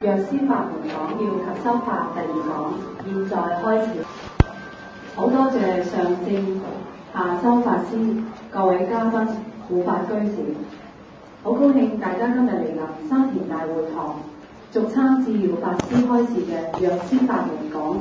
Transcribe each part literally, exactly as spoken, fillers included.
藥師法門講要及修法第二講，現在開始。好多謝上證下修法師、各位嘉賓、護法居士，好高興大家今日嚟臨山田大會堂，續參智耀法師開示嘅藥師法門講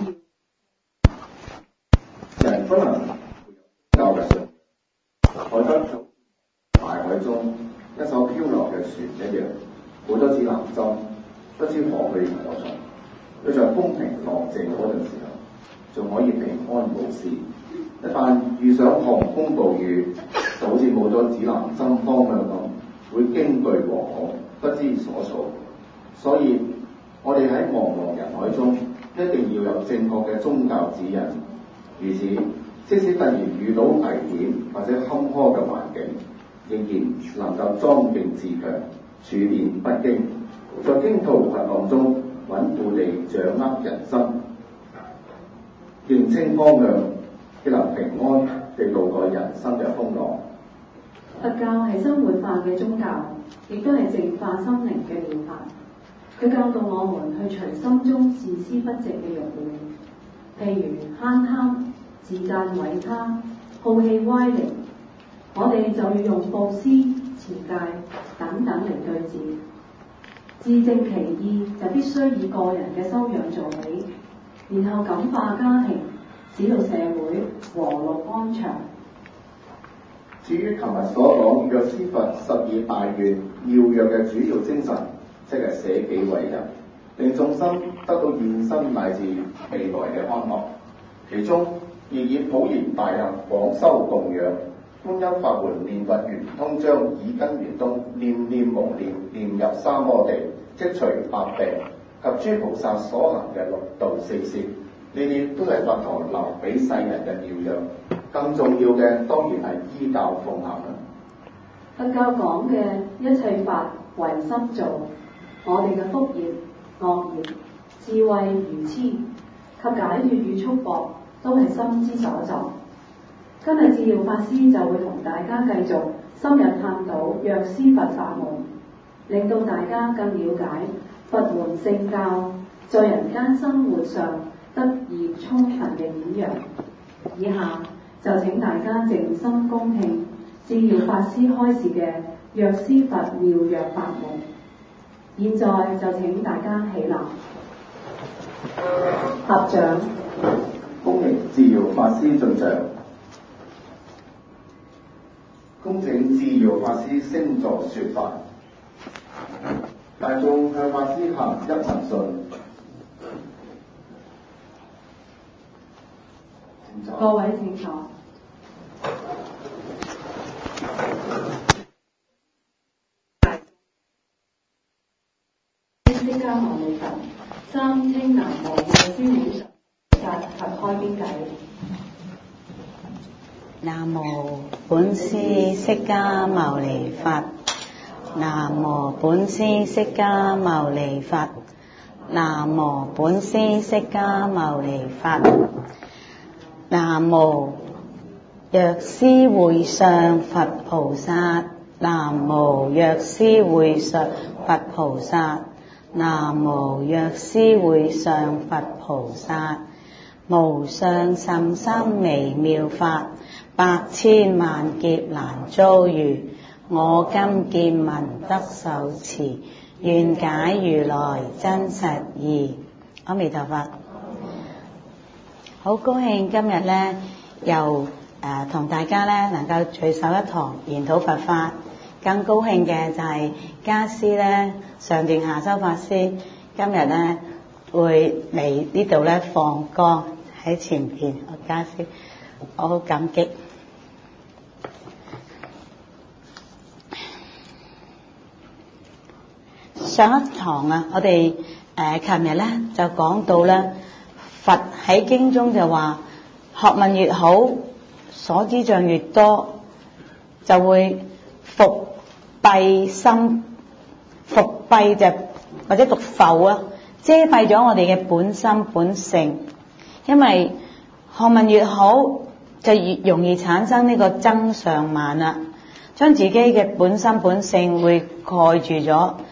要。 人不能教嘅信，海德就大海中一艘漂流嘅船一樣，好多指南針，不知何去何從。佢在風平浪靜嗰陣時候，仲可以平安無事。一旦遇上狂風暴雨，就好似冇咗指南針方向咁，會驚懼惶恐，不知所措。所以，我哋喺茫茫人海中，一定要有正確嘅宗教指引。如此，即使突然遇到危險或者坎坷嘅環境，仍然能夠莊敬自強，處變不驚，在驚濤駭浪中穩固地掌握人生，認清方向，亦能平安地度過人生嘅風浪。 佛教係生活化嘅宗教，亦都係淨化心靈嘅妙法。佢教導我們去除心中自私不正嘅慾念，譬如慳貪、自讚毀他、好氣歪理，我哋就要用布施、持戒等等嚟對治。自正其意就必須以個人嘅修養做起，然後感化家庭，使到社會和睦安詳。 至於琴日所講藥師佛十二大願妙藥嘅主要精神，即係捨己為人，令眾生得到現生乃至未來嘅安樂。其中亦以普賢大行廣修供養，觀音法門念佛圓通章耳根圓通，念念無念，念入三摩地，即除百病及諸菩薩所行嘅六道四攝，呢啲都係佛陀留俾世人嘅妙藥。更重要嘅當然係依教奉行啦。 佛教講嘅一切法唯心造，我哋嘅福業、惡業、智慧、愚痴及解脫與束縛，都係心之所作。今日智耀法師就會同大家繼續深入探討藥師佛法門，令到大家更了解佛門聖教在人間生活上得以充分嘅演揚。以下就請大家靜心恭聽智耀法師開示嘅藥師佛妙藥法門。現在就請大家起立，合掌， 恭迎智耀法師進場。恭請智耀法師升座說法。大眾向法師行一問訊。 各位請坐。釋迦牟尼佛，三稱南無藥師妙常法及開邊偈。 南無本師釋迦牟尼佛，南無本師釋迦牟尼佛，南無本師釋迦牟尼佛，南無藥師會上佛菩薩，南無藥師會上佛菩薩，南無藥師會上佛菩薩，無上甚深微妙法，百千萬劫難遭遇，我今見聞得受持，願解如來真實義。阿彌陀佛。好高興今日咧又誒同、呃、大家咧能夠聚首一堂研討佛法，更高興嘅就係家師咧上段下修法師今日咧會嚟呢度咧放光喺前邊，我家師我好感激。上一堂啊，我哋誒琴日咧就講到咧，佛喺經中就話學問越好，所知障越多，就會伏蔽心，伏蔽就或者讀浮啊，遮蔽咗我哋嘅本心本性。因為學問越好，就越容易產生呢個增上慢啦，將自己嘅本心本性會蓋住咗。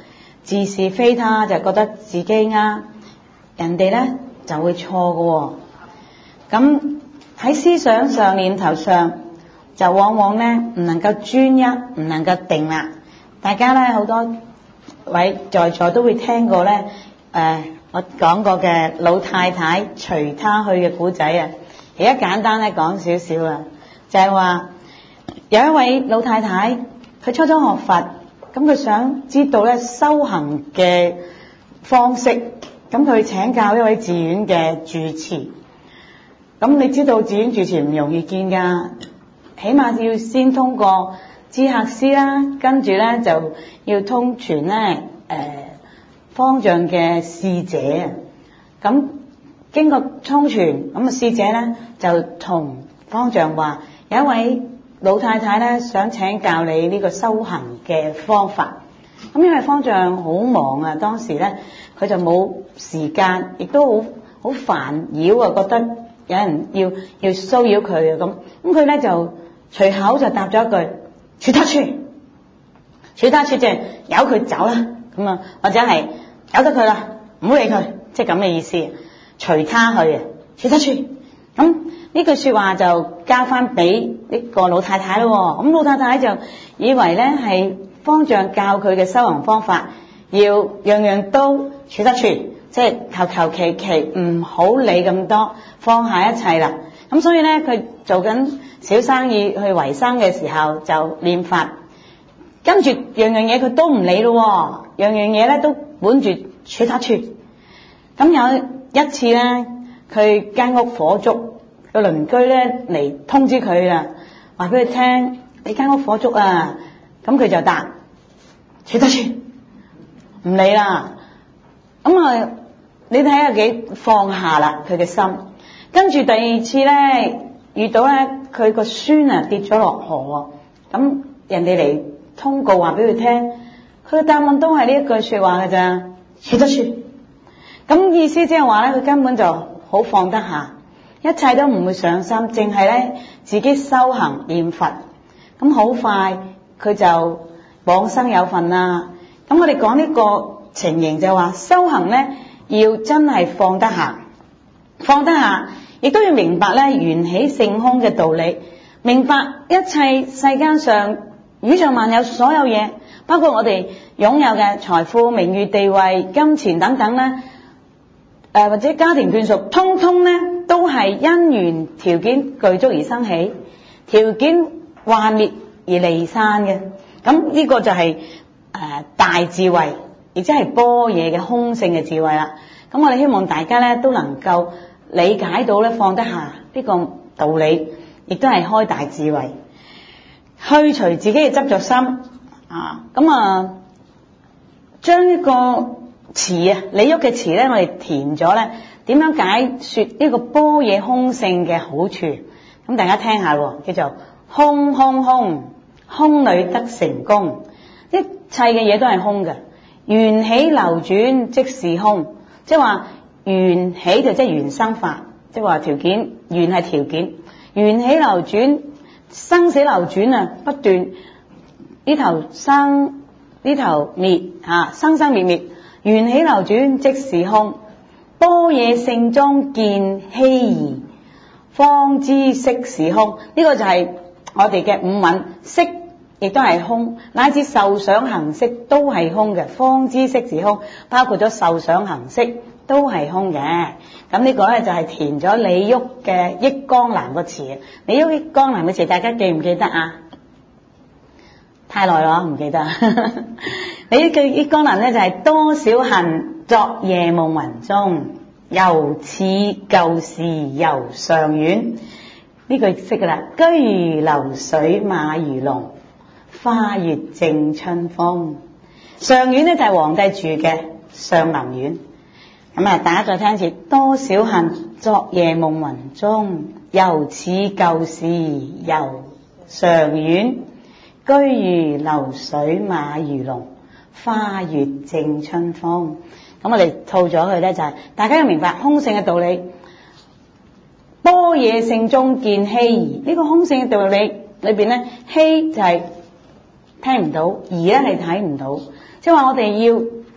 自是非他，就覺得自己啱，人哋咧就會錯嘅喎。咁喺思想上、念頭上，就往往咧唔能夠專一，唔能夠定啦。大家咧好多位在座都會聽過咧，誒、呃、我講過嘅老太太隨他去嘅古仔啊。而家簡單咧講少少啊，就係、是、話有一位老太太，佢初初學佛，咁佢想知道咧修行嘅方式，咁佢請教一位寺院嘅住持。咁你知道寺院住持唔容易見㗎，起碼要先通過知客師啦，跟住咧就要通傳咧誒方丈嘅侍者啊。咁經過通傳，咁啊侍者咧就同方丈話：有一位老太太咧想請教你呢個修行嘅方法。咁因為方丈好忙啊，當時咧佢就冇時間，亦都好好煩擾啊，覺得有人要要騷擾佢啊咁。咁佢咧就隨口就答咗一句：隨他去，隨他去即係由佢走啦。咁啊，或者係由得佢啦，唔好理佢，即係咁嘅意思。隨他去啊，隨他去。咁呢句說話就交翻俾呢個老太太咯。咁老太太就以為咧係方丈教佢嘅修行方法，要樣樣都隨他去，即係求求其其，唔好理咁多，放下一切啦。咁所以咧，佢做緊小生意去維生嘅時候就念佛，跟住樣樣嘢佢都唔理咯，樣樣嘢咧都管住隨他去。咁有一次咧，佢間屋火燭，個鄰居咧嚟通知佢啦，話俾佢聽：你間屋火燭啊！咁佢就答：隨他去，唔理啦。咁啊，你睇下幾放下啦佢嘅心。跟住第二次咧，遇到咧佢個孫啊跌咗落河喎，咁人哋嚟通告話俾佢聽，佢嘅答案都係呢一句說話㗎咋：隨他去。咁意思即係話咧，佢根本就好放得下，一切都唔會上心，淨係咧自己修行念佛。咁好快佢就往生有份啦。咁我哋講呢個情形就話修行咧要真係放得下，放得下亦都要明白咧緣起性空嘅道理，明白一切世間上宇宙萬有所有嘢，包括我哋擁有嘅財富、名譽、地位、金錢等等咧，誒、呃、或者家庭眷屬，通通咧都係因緣條件具足而生起，條件幻滅而離散嘅。咁呢個就係、是、誒、呃、大智慧，亦即係般若嘅空性嘅智慧啦。咁我哋希望大家咧都能夠理解到咧放得下呢個道理，亦都係開大智慧，去除自己嘅執着心啊。咁啊，將呢個詞啊，李煜嘅詞咧，我哋填咗咧，點樣解說呢個般若空性嘅好處？咁大家聽下喎，叫做空空空，空裏得成空。一切嘅嘢都係空嘅，緣起流轉即是空，即係話緣起就即係緣生法，即係話條件，緣係條件，緣起流轉，生死流轉啊，不斷呢頭生呢頭滅啊，生生滅滅，緣起流轉即是空。般若性中見希兒，方知色是空。呢個就係我哋嘅五蘊，色亦都係空，乃至受想行識都係空嘅。方知色是空，包括咗受想行識都係空嘅。咁呢個咧就係填咗李煜嘅《憶江南》個詞。李煜《憶江南》嘅詞，大家記唔記得啊？太耐啦，唔記得。李煜嘅《憶江南》咧就係、是、多少恨，昨夜夢魂中，猶似舊時遊上苑。呢句識噶啦，居如流水馬如龍，花月正春風。上苑咧就係皇帝住嘅上林苑。咁啊，大家再聽一次，多少恨，昨夜夢魂中，猶似舊時遊上苑。居如流水馬如龍，花月正春風。咁我哋套咗佢咧，就係、是、大家要明白空性嘅道理。般若性中見希兒，呢個空性嘅道理裏邊咧，希就係聽唔到，兒咧係睇唔到，即係話我哋要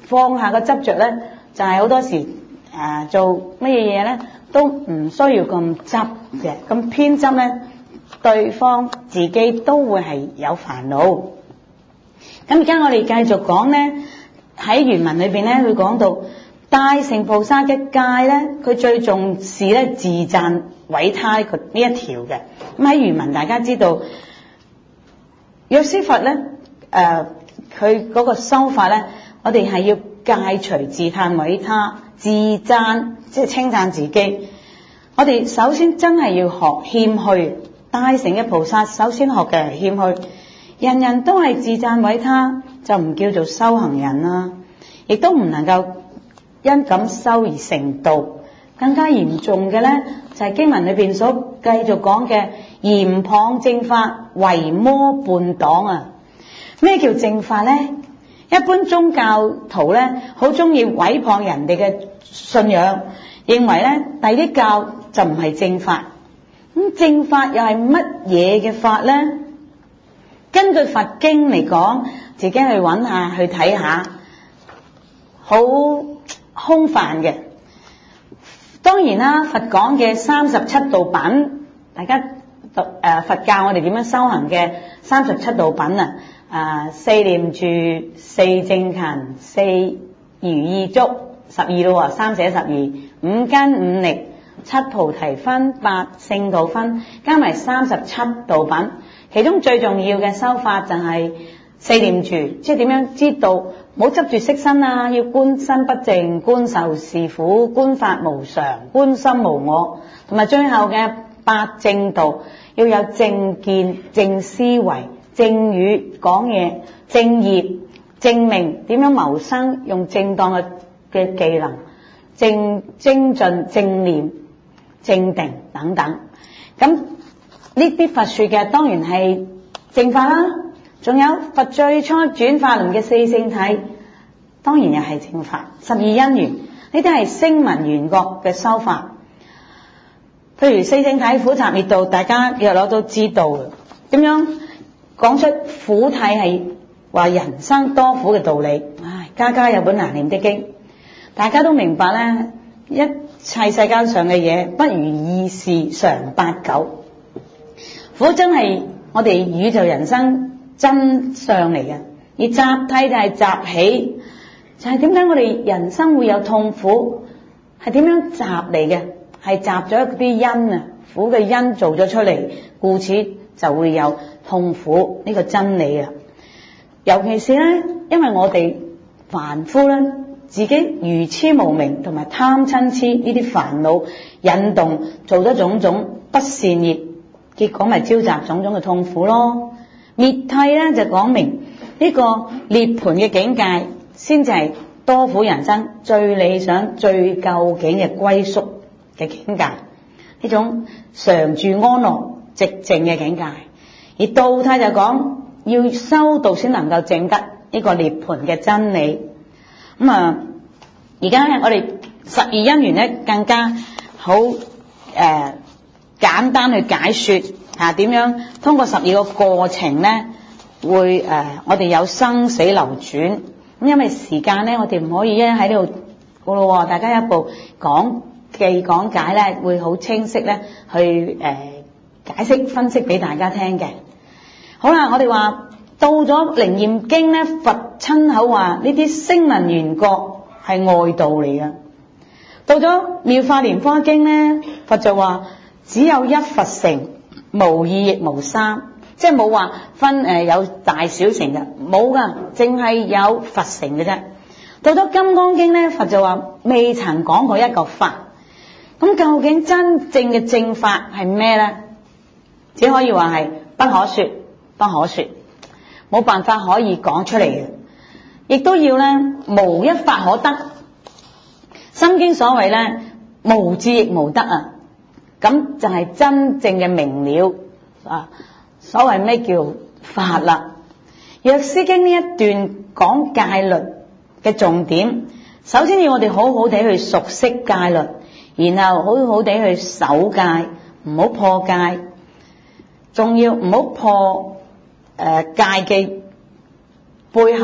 放下個執着咧，就係、是、好多時誒、呃、做乜嘢嘢咧，都唔需要咁執嘅，咁偏執咧，對方自己都會係有煩惱。咁而家我哋繼續講咧，喺原文裏邊咧，會講到大乘菩薩嘅戒咧，佢最重視咧自讚毀他呢一條嘅。咁喺原文大家知道，藥師佛咧，誒佢嗰個修法咧，我哋係要戒除自嘆毀他、自讚，即係稱讚自己。我哋首先真係要學謙虛，大乘嘅菩薩首先學嘅係謙虛。人人都係自讚毀他，就唔叫做修行人啦，亦都唔能夠因咁修而成道。更加嚴重嘅咧，就係、是、經文裏邊所繼續講嘅嚴謗正法，為魔伴黨啊！咩叫正法咧？一般宗教徒咧，好中意毀謗人哋嘅信仰，認為咧第啲教就唔係正法。咁正法又係乜嘢嘅法咧？根據佛經嚟講，自己去揾下去睇下，好空泛嘅。當然啦，佛講嘅三十七道品，大家讀誒、呃、佛教我哋點樣修行嘅三十七道品啊，啊、呃、四念住、四正勤、四如意足，十二咯喎，三寫十二，五根五力、七菩提分、八聖道分，加埋三十七道品。其中最重要嘅修法就係四念住，即係點樣知道唔好執住色身啊，要觀身不淨、觀受是苦、觀法無常、觀心無我，同埋最後嘅八正道，要有正見、正思維、正語講嘢、正業、正命，點樣謀生，用正當嘅嘅技能、正精進、正念、正定等等。咁呢啲佛說嘅當然係正法啦，仲有佛最初轉化輪嘅四聖體，當然又係正法。十二因緣呢啲係聲聞緣覺嘅修法。譬如四聖體苦集滅道，大家若攞都知道嘅。點樣講出苦體係話人生多苦嘅道理？唉，家家有本難念的經，大家都明白咧。一切世間上嘅嘢不如意事常八九。苦真係我哋宇宙人生真相嚟嘅，而集諦就係集起，就係點解我哋人生會有痛苦，係點樣集嚟嘅？係集咗一啲因啊，苦嘅因做咗出嚟，故此就會有痛苦呢個真理啊。尤其是咧，因為我哋凡夫咧，自己愚痴無明同埋貪嗔痴呢啲煩惱引動，做咗種種不善業，結果咪招集種種嘅痛苦咯。滅諦咧就講明呢個涅槃嘅境界，先至係多苦人生最理想、最究竟嘅歸宿嘅境界，呢種常住安樂、寂靜嘅境界。而道諦就講要修道先能夠證得呢個涅槃嘅真理。咁啊，而家咧我哋十二因緣咧更加好誒、呃、簡單去解說吓，點樣通過十二個過程咧會誒、呃、我哋有生死流轉。咁因為時間咧，我哋唔可以一喺呢度個咯，大家一步講記講解咧，會好清晰咧去誒、呃、解釋分析俾大家聽嘅。好啦，我哋話到咗《楞嚴經》咧，佛親口話呢啲聲聞緣覺係外道嚟嘅。到咗《妙法蓮華經》咧，佛就話只有一佛乘，無二亦無三，即係冇話分誒有大小乘嘅，冇噶，淨係有佛乘嘅啫。到咗《金剛經》咧，佛就話未曾講過一個法。咁究竟真正嘅正法係咩咧？只可以話係不可說，不可說，冇辦法可以講出嚟嘅。亦都要咧無一法可得。心經所謂咧無智亦無得啊，咁就係真正嘅明了啊。所謂咩叫法啦？藥師經呢一段講戒律嘅重點，首先要我哋好好地去熟悉戒律，然後好好地去守戒，唔好破戒，仲要唔好破誒、呃、戒嘅背後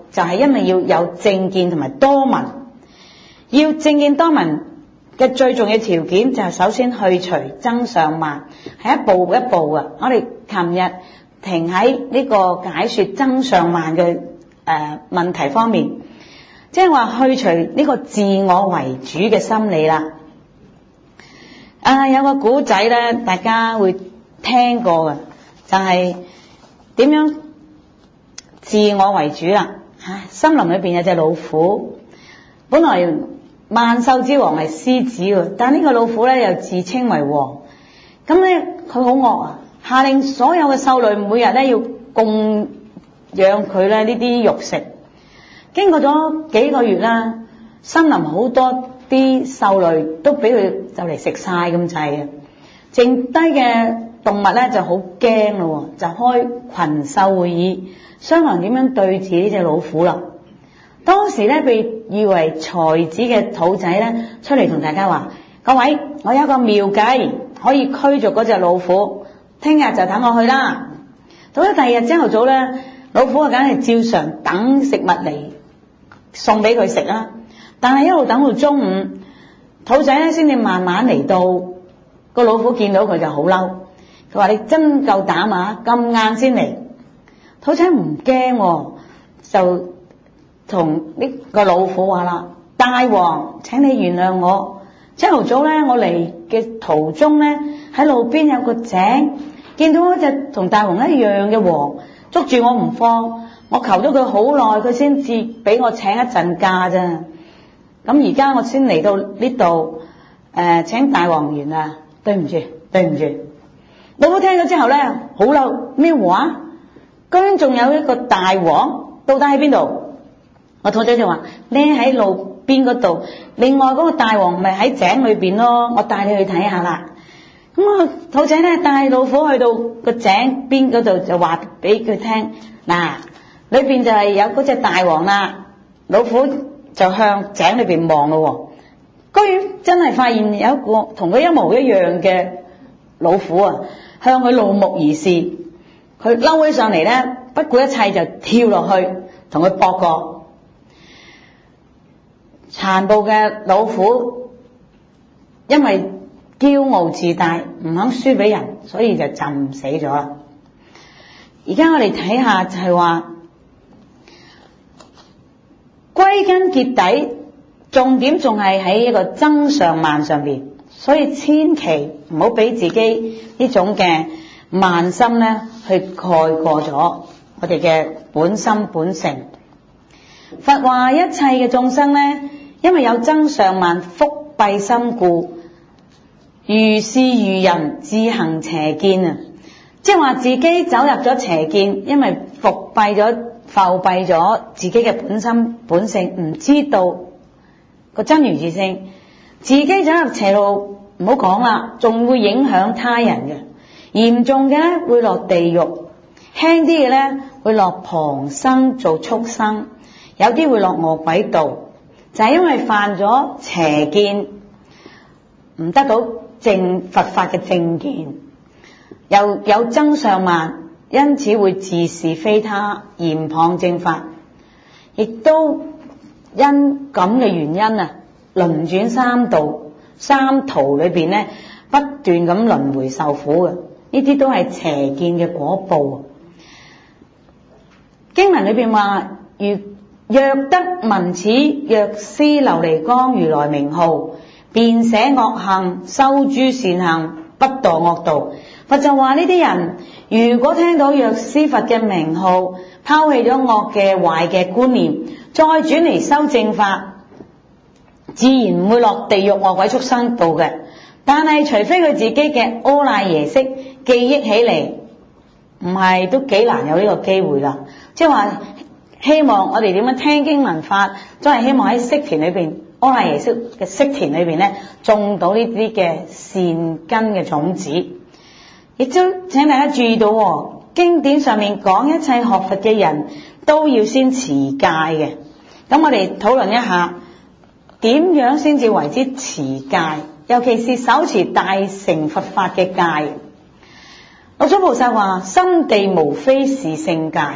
就係因為要有正見同埋多聞。要正見多聞嘅最重要條件就係首先去除增上慢，係一步一步嘅。我哋琴日停喺呢個解說增上慢嘅誒、呃、問題方面，即係話去除呢個自我為主嘅心理啦。啊，有個古仔咧，大家會聽過嘅，就係、是、點樣自我為主啦。吓、啊，森林裏邊有隻老虎，本來萬獸之王係獅子喎，但呢個老虎咧又自稱為王。咁咧佢好惡啊，下令所有嘅獸類每日咧要供養佢咧呢啲肉食。經過咗幾個月啦，森林好多啲獸類都俾佢就嚟食晒咁滯嘅，剩低嘅動物咧就好驚咯，就開群獸會議，商量點樣對治呢隻老虎啦。當時咧被譽為才子嘅兔仔咧出嚟同大家話：各位，我有一個妙計可以驅逐嗰隻老虎，聽日就等我去啦。到咗第二日朝頭早咧，老虎啊梗係照常等食物嚟送俾佢食啦。但係一路等到中午，兔仔咧先至慢慢嚟到。個老虎見到佢就好嬲，佢話：你真夠膽啊，咁晏先嚟。兔仔唔驚，就同呢個老虎話啦：大王，請你原諒我。朝頭早咧，我嚟嘅途中咧，喺路邊有個井，見到一隻同大王一樣嘅王，捉住我唔放，我求咗佢好耐，佢先至俾我請一陣假咋。咁而家我先嚟到呢度，誒、呃，請大王原諒，對唔住，對唔住。老虎聽咗之後咧，好嬲，咩話？居然仲有一個大王，到底喺邊度？我兔仔就話：匿喺路邊嗰度，另外嗰個大王咪喺井裏邊咯，我帶你去睇下啦。咁我兔仔咧帶老虎去到個井邊嗰度，就話俾佢聽：嗱，裏邊就係有嗰隻大王啦。老虎就向井裏邊望咯，居然真係發現有一個同佢一模一樣嘅老虎啊，向佢怒目而視。佢嬲起上嚟咧，不顧一切就跳落去同佢搏過。殘暴嘅老虎因為驕傲自大，唔肯輸俾人，所以就浸死咗啦。而家我哋睇下就係話，歸根結底，重點仲係喺一個增上慢上邊，所以千祈唔好俾自己呢種嘅慢心咧去蓋過咗我哋嘅本心本性。佛話一切嘅眾生咧，因為有增上慢覆蔽心故，如是愚人自行邪見啊！即係話自己走入咗邪見，因為覆蔽咗、浮蔽咗自己嘅本心本性，唔知道個真如自性，自己走入邪路，唔好講啦，仲會影響他人嘅。嚴重嘅咧會落地獄，輕啲嘅咧會落旁生做畜生，有啲會落餓鬼道，就係因為犯咗邪見，唔得到正佛法嘅正見，又有增上慢，因此會自是非他，嚴謗正法，亦都因咁嘅原因啊，輪轉三道三途裏邊咧，不斷咁輪迴受苦嘅。呢啲都係邪見嘅果報。經文裏邊話：如若得聞此藥師琉璃光如來名號，便捨惡行，修諸善行，不墮惡道。佛就話呢啲人，如果聽到藥師佛嘅名號，拋棄咗惡嘅壞嘅觀念，再轉嚟修正法，自然唔會落地獄惡鬼畜生道嘅。但係除非佢自己嘅阿賴耶識記憶起嚟，唔係都幾難有呢個機會啦。即係話希望我哋點樣聽經聞法，都係希望喺識田裏邊，阿賴耶識嘅識田裏邊咧，種到呢啲嘅善根嘅種子。亦都請大家注意到，經典上面講一切學佛嘅人都要先持戒嘅。咁我哋討論一下點樣先至為之持戒，尤其是手持大乘佛法嘅戒。六祖菩薩話：心地無非是聖戒，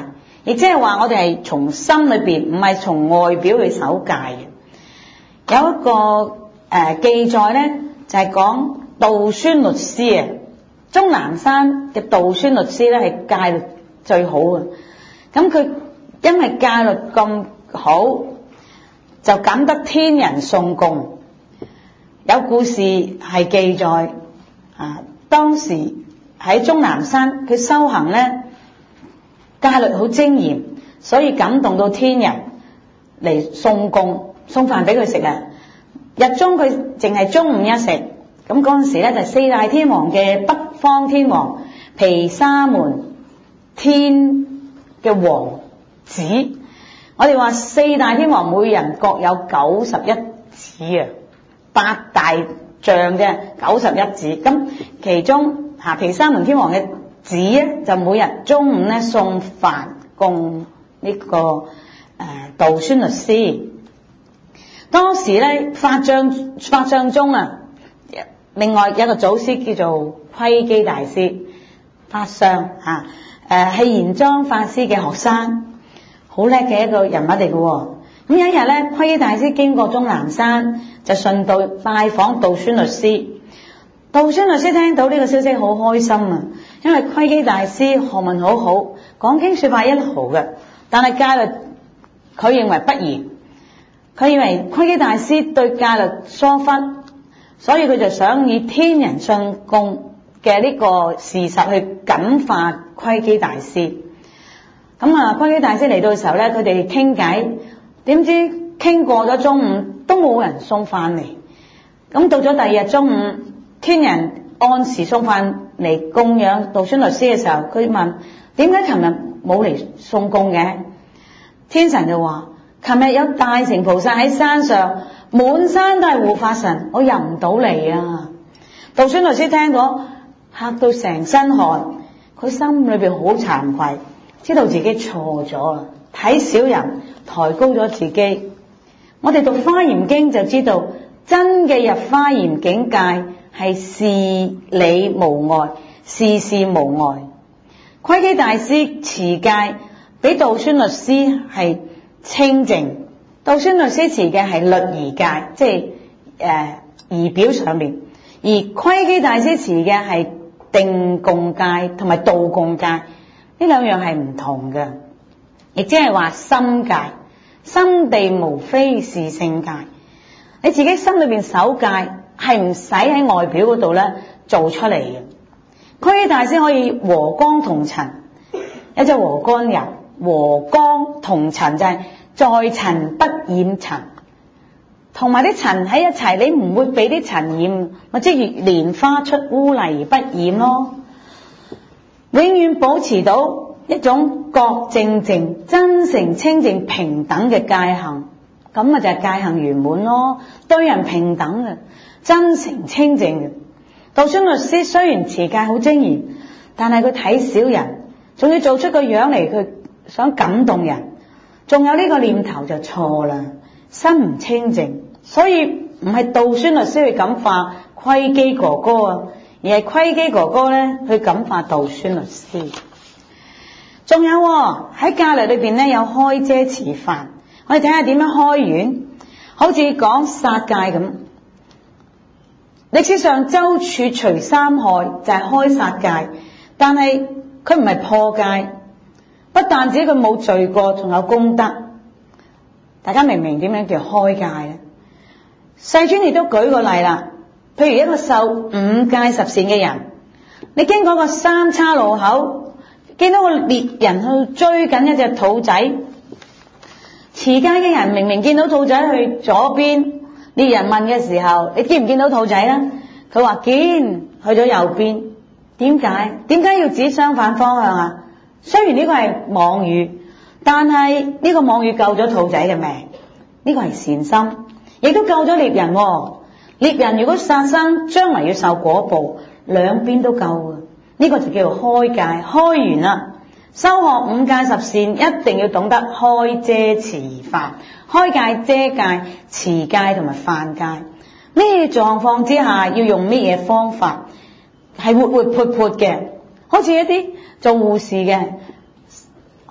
亦即係話我哋係從心裏邊，唔係從外表去守戒嘅。有一個誒、呃、記載咧，就係、是、講道宣律師啊，鍾南山嘅道宣律師咧係戒律最好嘅。咁佢因為戒律咁好，就感得天人送供。有故事係記載啊，當時喺鍾南山佢修行咧，戒律好精嚴，所以感動到天人嚟送供，送飯俾佢食啊。日中佢淨係中午一食，咁嗰陣時咧就四大天王嘅北方天王毗沙門天嘅王子，我哋話四大天王每人各有九十一子啊，八大將啫，九十一子。咁其中吓毗沙門天王嘅子咧，就每日中午咧送飯供呢、這個誒、呃、道宣律師。當時咧法相法相中啊，另外有一個祖師叫做窺基大師，法相吓誒係玄奘法師嘅學生，好叻嘅一個人物嚟嘅。咁有一日咧，窺基大師經過鍾南山，就順道拜訪道宣律師。道宣律師聽到呢個消息好開心啊，因為窺基大師學問好好，講經說法一流嘅，但係戒律佢認為不嚴，佢認為窺基大師對戒律疏忽，所以佢就想以天人信供嘅呢個事實去感化窺基大師。咁啊，窺基大師嚟到嘅時候咧，佢哋傾偈，點知傾過咗中午都冇人送飯嚟。咁到咗第二日中午，天人按時送飯嚟供養道宣律師嘅時候，佢問：點解琴日冇嚟送供嘅？天神就話：琴日有大乘菩薩喺山上，滿山都係護法神，我入唔到嚟啊！道宣律師聽到嚇到成身汗，佢心裏邊好慚愧，知道自己錯咗啦，睇小人，抬高咗自己。我哋讀《華嚴經》就知道，真嘅入華嚴境界係事理無礙，事事無礙。窺基大師持戒比道宣律師係清淨，道宣律師持嘅係律儀戒，即係誒儀表上面，而窺基大師持嘅係定共戒同埋道共戒，呢兩樣係唔同嘅，亦即係話心戒。心地無非是聖戒，你自己心裏邊守戒係唔使喺外表嗰度咧做出嚟嘅。窺基大師可以和光同塵，一隻和干人，和光同塵就係在塵不染塵，同埋啲塵喺一齊，你唔會俾啲塵染，咪即係蓮花出污泥而不染咯。永遠保持到一種覺正淨、真誠清淨平等嘅戒行，咁咪就係戒行圓滿咯。對人平等嘅、真誠清淨嘅。道宣律師雖然持戒好精嚴，但係佢睇小人，仲要做出個樣嚟，佢想感動人，仲有呢個念頭就錯啦，心唔清淨。所以唔係道宣律師去感化窺基哥哥啊，而係窺基哥哥咧去感化道宣律師。仲有喺戒律裏邊咧有開遮持犯，我哋睇下點樣開源。好似講殺戒咁，歷史上周處除三害就係開殺戒，但係佢唔係破戒，不但止佢冇罪過，仲有功德。大家明唔明點樣叫開戒咧？世尊亦都舉個例啦，譬如一個受五戒十善嘅人，你經過個三叉路口，見到個獵人去追緊一隻兔仔，持戒嘅人明明見到兔仔去左邊，獵人問嘅時候，你見唔見到兔仔呢？佢話見，去咗右邊。點解？點解要指相反方向啊？雖然呢個係妄語，但係呢個妄語救咗兔仔嘅命，呢個係善心，亦都救咗獵人。獵人如果殺生，將來要受果報，兩邊都救啊！呢個就叫做開戒，開完啦。修學五戒十善，一定要懂得開遮持犯，開戒、遮戒、持戒同埋犯戒。咩狀況之下要用咩嘢方法，係活活潑潑嘅，好似一啲做護士嘅，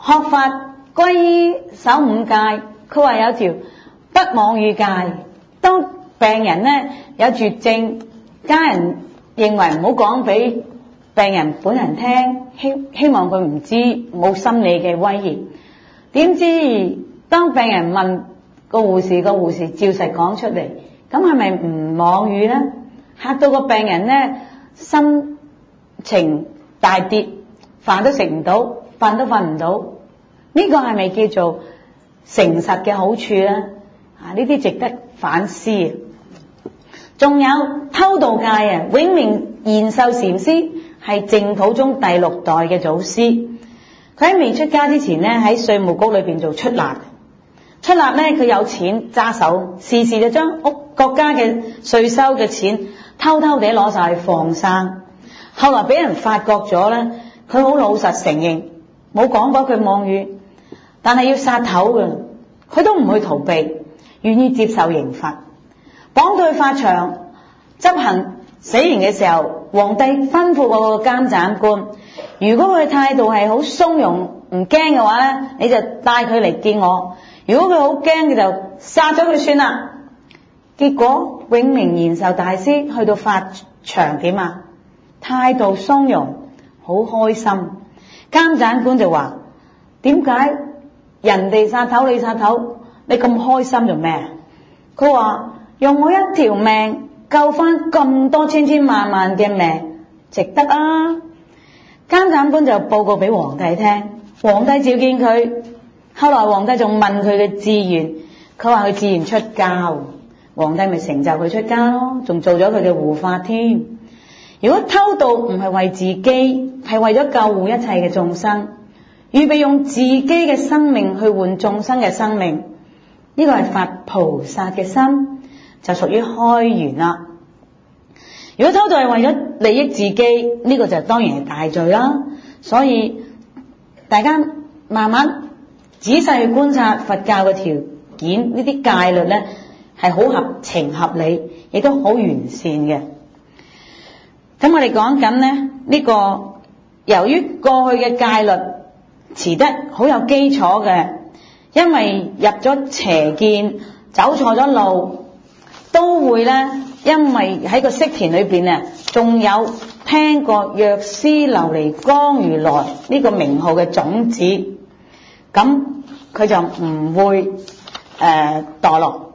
學法歸依守五戒，佢話有條不妄語戒。當病人咧有絕症，家人認為唔好講俾病人本人聽，希希望佢唔知，冇心理嘅威脅。點知當病人問個護士，個護士照實講出嚟，咁係咪唔妄語呢？嚇到個病人呢，心情大跌，飯都食唔到，瞓都瞓唔到。呢個係咪叫做誠實嘅好處呢？啊，呢啲值得反思。仲有偷盜戒啊！永明延壽禪師係淨土宗第六代嘅祖師，佢喺未出家之前呢，喺稅務局裏邊做出納。出納呢，佢有錢揸手，時時就將屋國家嘅稅收嘅錢偷偷地攞晒去放生。後來俾人發覺咗呢，佢好老實承認，冇講過佢妄語，但係要殺頭嘅，佢都唔去逃避，願意接受刑罰。綁到去法場執行死刑嘅時候，皇帝吩咐個監斬官，如果佢態度係好鬆容唔驚嘅話咧，你就帶佢嚟見我；如果佢好驚嘅就殺咗佢算啦。結果永明延壽大師去到法場點啊？態度鬆容，好開心。監斬官就話：點解人哋殺頭你殺頭，你咁開心做咩？佢話：用我一條命救翻咁多千千萬萬嘅命，值得啊！監斬官就報告俾皇帝聽，皇帝召見佢。後來皇帝仲問佢嘅志願，佢話佢志願出家，皇帝咪成就佢出家咯，仲做咗佢嘅護法添。如果偷盜唔係為自己，係為咗救護一切嘅眾生，預備用自己嘅生命去換眾生嘅生命，呢個係發菩薩嘅心，就屬於開源啦。如果偷盜係為咗利益自己，呢個就當然係大罪啦。所以大家慢慢仔細去觀察佛教嘅條件，呢啲戒律呢係好合情合理，亦都好完善嘅。咁我哋講緊呢，呢個由於過去嘅戒律持得好有基礎嘅，因為入咗邪見，走錯咗路，都會咧，因為喺個識田裏邊啊，仲有聽過藥師琉璃光如來呢個名號嘅種子，咁佢就唔會誒、呃、墮落。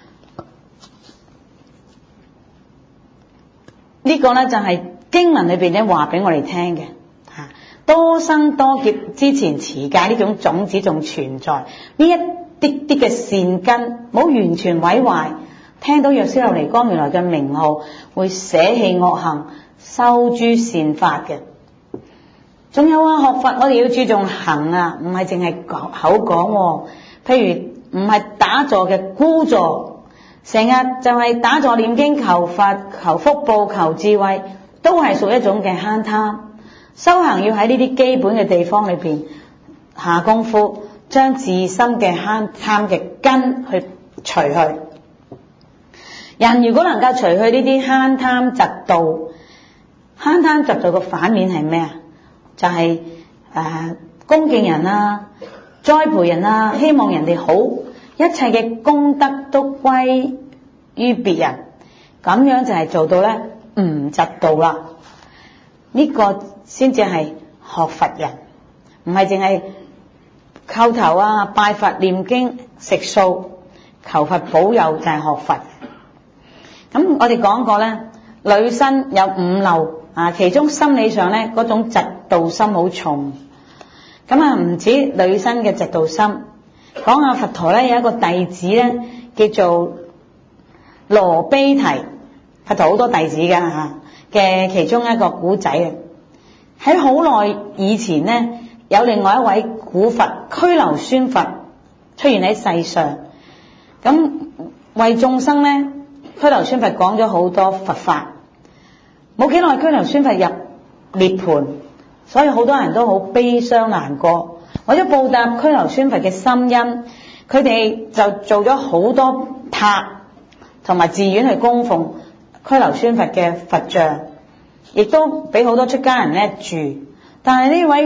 呢個咧就係經文裏邊咧話俾我哋聽嘅吓，多生多劫之前持戒呢種種子仲存在，呢一啲啲嘅善根冇完全毀壞，聽到藥師琉璃光如來嘅名號，會捨棄惡行，修諸善法嘅。仲有啊，學佛我哋要注重行啊，唔係淨係口講。譬如唔係打坐嘅孤坐，成日就係打坐念經求法求福報求智慧，都係屬於一種嘅慳貪。修行要喺呢啲基本嘅地方裏邊下功夫，將自身嘅慳貪嘅根去除去。人如果能夠除去呢啲慳貪嫉妒，慳貪嫉妒嘅反面係咩啊？就係、是、誒、呃、恭敬人啊，栽培人啊，希望人哋好，一切嘅功德都歸於別人，咁樣就係做到咧唔嫉妒啦。呢、這個先至係學佛人，唔係淨係叩頭啊、拜佛、念經、食素、求佛保佑就係學佛。咁我哋講過咧，女生有五漏啊，其中心理上咧嗰種嫉妒心好重。咁啊唔止女生嘅嫉妒心，講下佛陀咧有一個弟子咧叫做羅卑提，佛陀好多弟子噶吓嘅其中一個古仔啊。喺好耐以前咧，有另外一位古佛拘留孫佛出現喺世上，咁為眾生咧，拘留孫佛講咗好多佛法。冇幾耐，拘留孫佛入涅槃，所以好多人都好悲傷難過。為咗報答拘留孫佛嘅心恩，佢哋就做咗好多塔同埋寺院去供奉拘留孫佛嘅佛像，亦都俾好多出家人咧住。但係呢位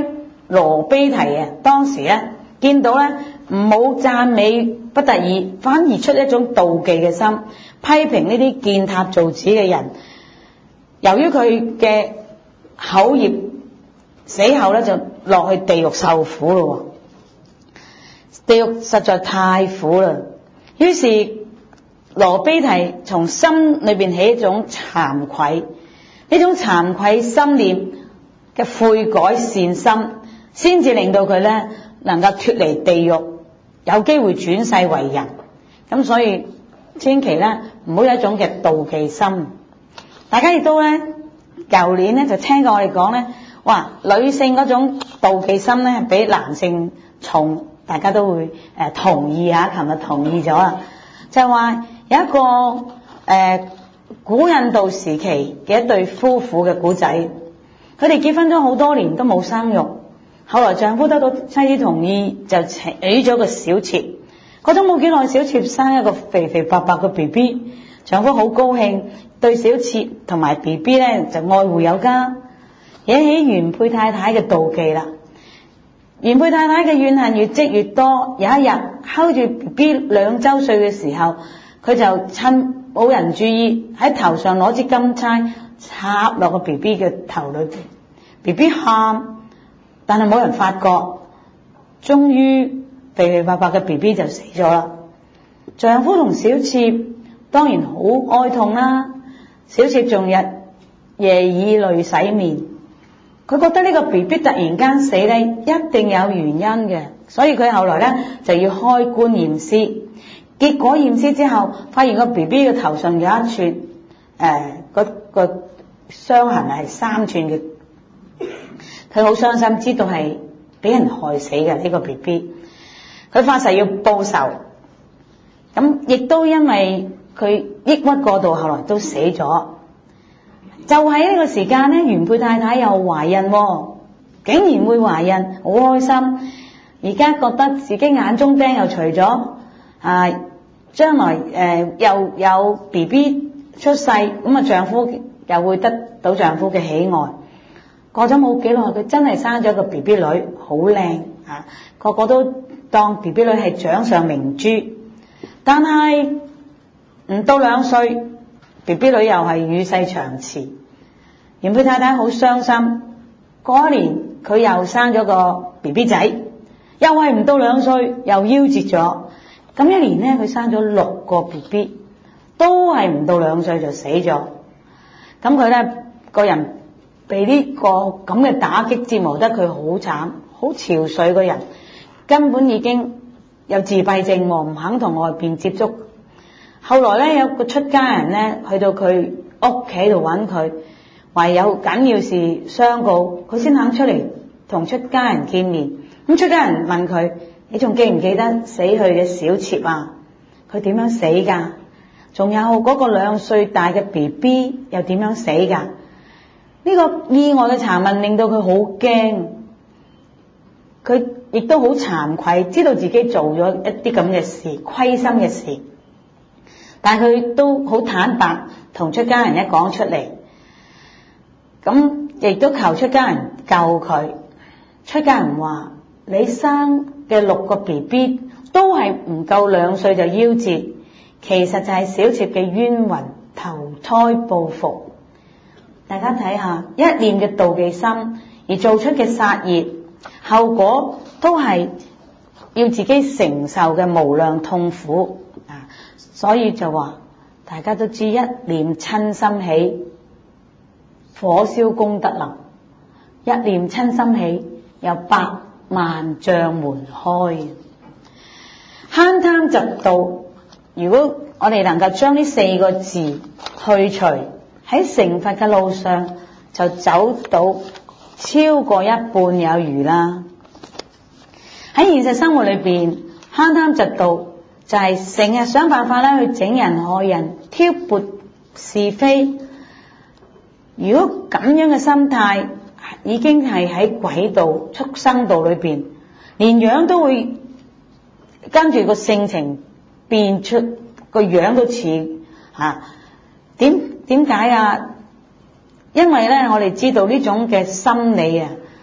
羅卑提啊，當時咧見到咧唔冇讚美不得已，反而出一種妒忌嘅心，批評呢啲建塔造紙嘅人。由於佢嘅口業死後咧，就落去地獄受苦咯。地獄實在太苦啦，於是羅卑提從心裏邊起一種慚愧，呢種慚愧心念嘅悔改善心，先至令到佢咧能夠脫離地獄，有機會轉世為人。咁所以千祈咧唔好有一種嘅妒忌心。大家亦都咧舊年咧就聽過我哋講咧，哇，女性嗰種妒忌心咧比男性重，大家都會誒、呃、同意啊，琴日同意咗啦，就係話有一個誒、呃、古印度時期嘅一對夫婦嘅古仔，佢哋結婚咗好多年都冇生育，後來丈夫得到妻子同意，就娶咗個小妾。過咗冇幾耐，小妾生一個肥肥白白嘅 B B， 丈夫好高興，對小妾同埋 B B 咧就愛護有加，惹起原配太太嘅妒忌啦。原配太太嘅怨恨越積越多，有一日睺住 B B 兩周歲嘅時候，佢就趁冇人注意喺頭上攞支金釵插落個 B B 嘅頭裏邊 ，B B 喊，但係冇人發覺，終於肥肥白白嘅 B B 就死咗啦。丈夫同小妾當然好哀痛啦，小妾仲日夜以淚洗面。佢覺得呢個 B B 突然間死咧，一定有原因嘅，所以佢後來咧就要開棺驗屍。結果驗屍之後，發現個 B B 嘅頭上有一寸，誒、呃，個個傷痕係三寸嘅。佢好傷心，知道係俾人害死嘅呢、這個 B B。佢發誓要報仇，咁亦都因為佢抑鬱過度，後來都死咗。就喺呢個時間咧，原配太太又懷孕，竟然會懷孕，好開心。而家覺得自己眼中釘又除咗，啊，將來誒、呃、又有 B B 出世，咁啊丈夫又會得到丈夫嘅喜愛。過咗冇幾耐，佢真係生咗個 B B 女，好靚啊！個個都當 B B 女係掌上明珠。但係唔到兩歲，B B 女又係與世長辭。原配太太好傷心。嗰一年佢又生咗個 B B 仔，又係唔到兩歲又夭折咗。咁一年咧，佢生咗六個 B B， 都係唔到兩歲就死咗。咁佢咧個人被呢個咁嘅打擊折磨得佢好慘，好憔悴個人，根本已經有自閉症，唔肯同外邊接觸。後來咧有個出家人咧去到佢屋企度揾佢，話有緊要事相告，佢先肯出嚟同出家人見面。咁出家人問佢：你仲記唔記得死去嘅小妾啊？佢點樣死噶？仲有嗰個兩歲大嘅 B B 又點樣死噶？呢個意外嘅查問令到佢好驚，佢亦都好慚愧，知道自己做咗一啲咁嘅事，虧心嘅事。但係佢都好坦白同出家人一講出嚟，咁亦都求出家人救佢。出家人話：你生嘅六個 B B 都係唔夠兩歲就夭折，其實就係小妾嘅冤魂投胎報復。大家睇下，一念嘅妒忌心而做出嘅殺業，後果都係要自己承受嘅無量痛苦啊！所以就話，大家都知一念親心起，火燒功德林；一念親心起，有百萬障門開。慳貪嫉妒，如果我哋能夠將呢四個字去除，喺成佛嘅路上就走到超過一半有餘啦。喺現實生活裏邊，慳貪嫉妒就係成日想辦法咧去整人害人，挑撥是非。如果咁樣嘅心態已經係喺鬼道、畜生道裏邊，連樣都會跟住個性情變出，個樣都似吓。點點解啊？因為咧，我哋知道呢種嘅心理啊，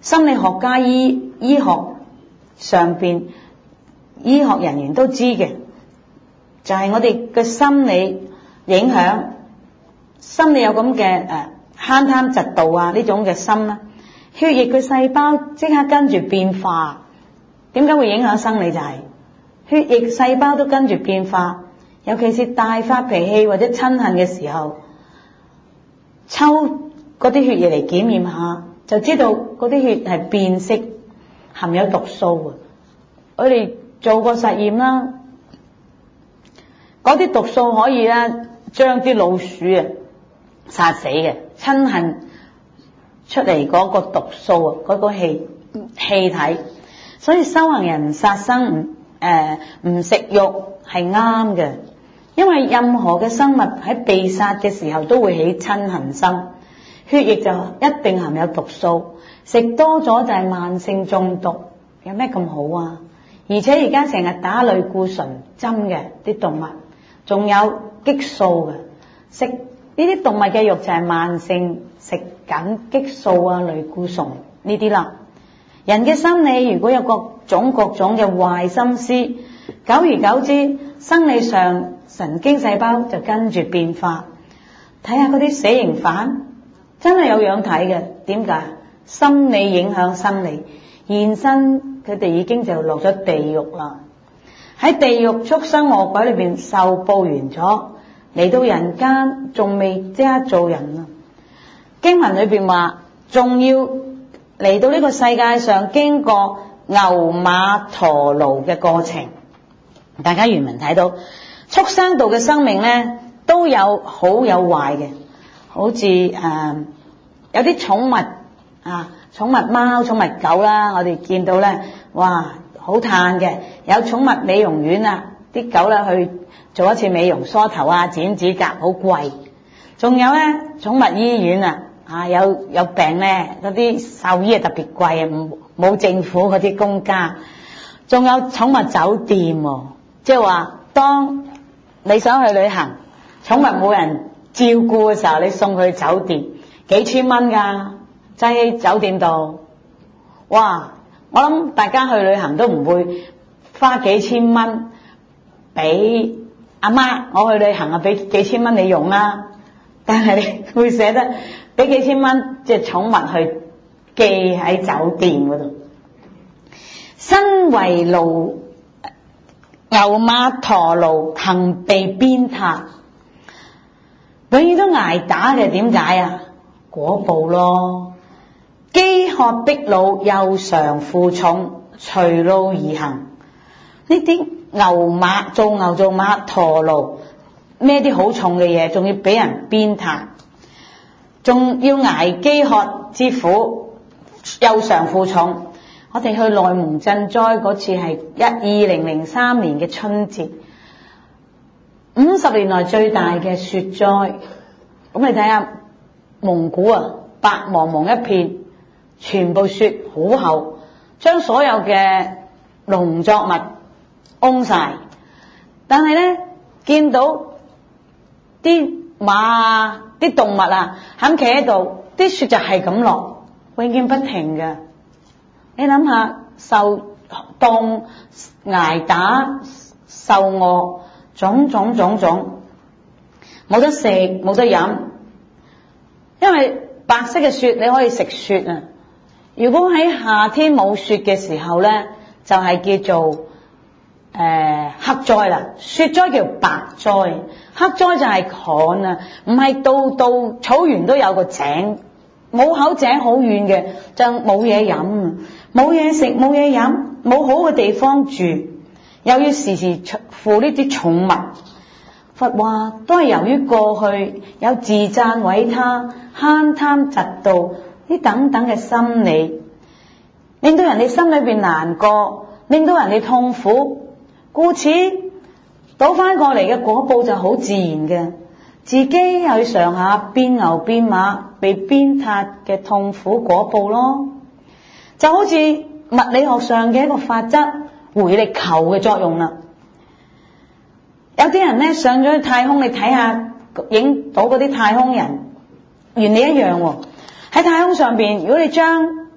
心理學家、醫醫學上邊醫學人員都知嘅，就係、是、我哋嘅心理影響，心理有咁嘅誒慳貪嫉妒啊呢種嘅心啦，血液嘅細胞即刻跟住變化。點解會影響生理？就係、是、血液細胞都跟住變化，尤其是大發脾氣或者親恨嘅時候，抽嗰啲血液嚟檢驗下，就知道嗰啲血係變色，含有毒素嘅。我哋做過實驗啦，嗰啲毒素可以咧將啲老鼠啊殺死嘅，親恨出嚟嗰個毒素啊，嗰個氣氣體。所以修行人殺生唔誒唔食肉係啱嘅，因為任何嘅生物喺被殺嘅時候都會起親恨心，血液就一定含有毒素，食多咗就係慢性中毒，有咩咁好啊？而且而家成日打類固醇針嘅啲動物，仲有激素嘅，食呢啲動物嘅肉就係慢性食緊激素啊、類固醇呢啲啦。人嘅心理如果有各種各種嘅壞心思，久而久之，生理上神經細胞就跟住變化。睇下嗰啲死刑犯，真係有樣睇嘅。點解？心理影響生理，現身佢哋已經就落咗地獄啦。喺地獄畜生惡鬼裏邊受報完咗，嚟到人間仲未即刻做人啊！經文裏邊話，仲要嚟到呢個世界上經過牛馬駝驢嘅過程。大家原文睇到畜生道嘅生命咧都有好有壞嘅，好似誒、呃、有啲寵物啊，寵物貓、寵物狗啦，我哋見到咧，哇好嘆嘅。有寵物美容院啊，啲狗咧去做一次美容、梳頭啊、剪指甲，好貴。仲有咧寵物醫院啊。啊，有有病咧，嗰啲獸醫係特別貴啊，冇政府嗰啲公家。仲有寵物酒店喎，即係話當你想去旅行，寵物冇人照顧嘅時候，你送佢去酒店，幾千蚊㗎，擠喺酒店度。哇！我諗大家去旅行都唔會花幾千蚊俾阿媽，我去旅行啊，俾幾千蚊你用啦。但係你會捨得俾幾千蚊隻寵物去寄喺酒店嗰度。身為奴牛馬駝驢，行被鞭撻，永遠都捱打嘅。點解啊？果報咯。飢渴逼老，又常負重，隨路而行。呢啲牛馬做牛做馬駝驢，孭啲好重嘅嘢，仲要俾人鞭撻，仲要捱飢渴之苦，又常負重。我哋去內蒙賑災嗰次係一二零零三年嘅春節，五十年來最大嘅雪災。咁你睇下蒙古啊，白茫茫一片，全部雪好厚，將所有嘅農作物封晒。但係咧見到啲馬啊、啲動物啊，肯企喺度，啲雪就係咁落，永遠不停嘅。你諗下，受凍、捱打、受餓，種種種種，冇得食，冇得飲。因為白色嘅雪你可以食雪啊。如果喺夏天冇雪嘅時候咧，就係、是、叫做誒、呃、黑災啦。雪災叫白災，黑災就係旱啊，唔係到到草原都有個井，冇口井好遠嘅就冇嘢飲，冇嘢食，冇嘢飲，冇好嘅地方住，又要時時負呢啲寵物。佛話都係由於過去有自讚毀他、慳貪嫉妒呢等等嘅心理，令到人哋心裏邊難過，令到人哋痛苦，故此倒翻過嚟嘅果報就好自然嘅，自己又要嘗下變牛變馬被鞭撻嘅痛苦果報咯。就好似物理學上嘅一個法則，回力球嘅作用啦。有啲人咧上咗去太空，你睇下影到嗰啲太空人原理一樣喎。喺太空上邊，如果你將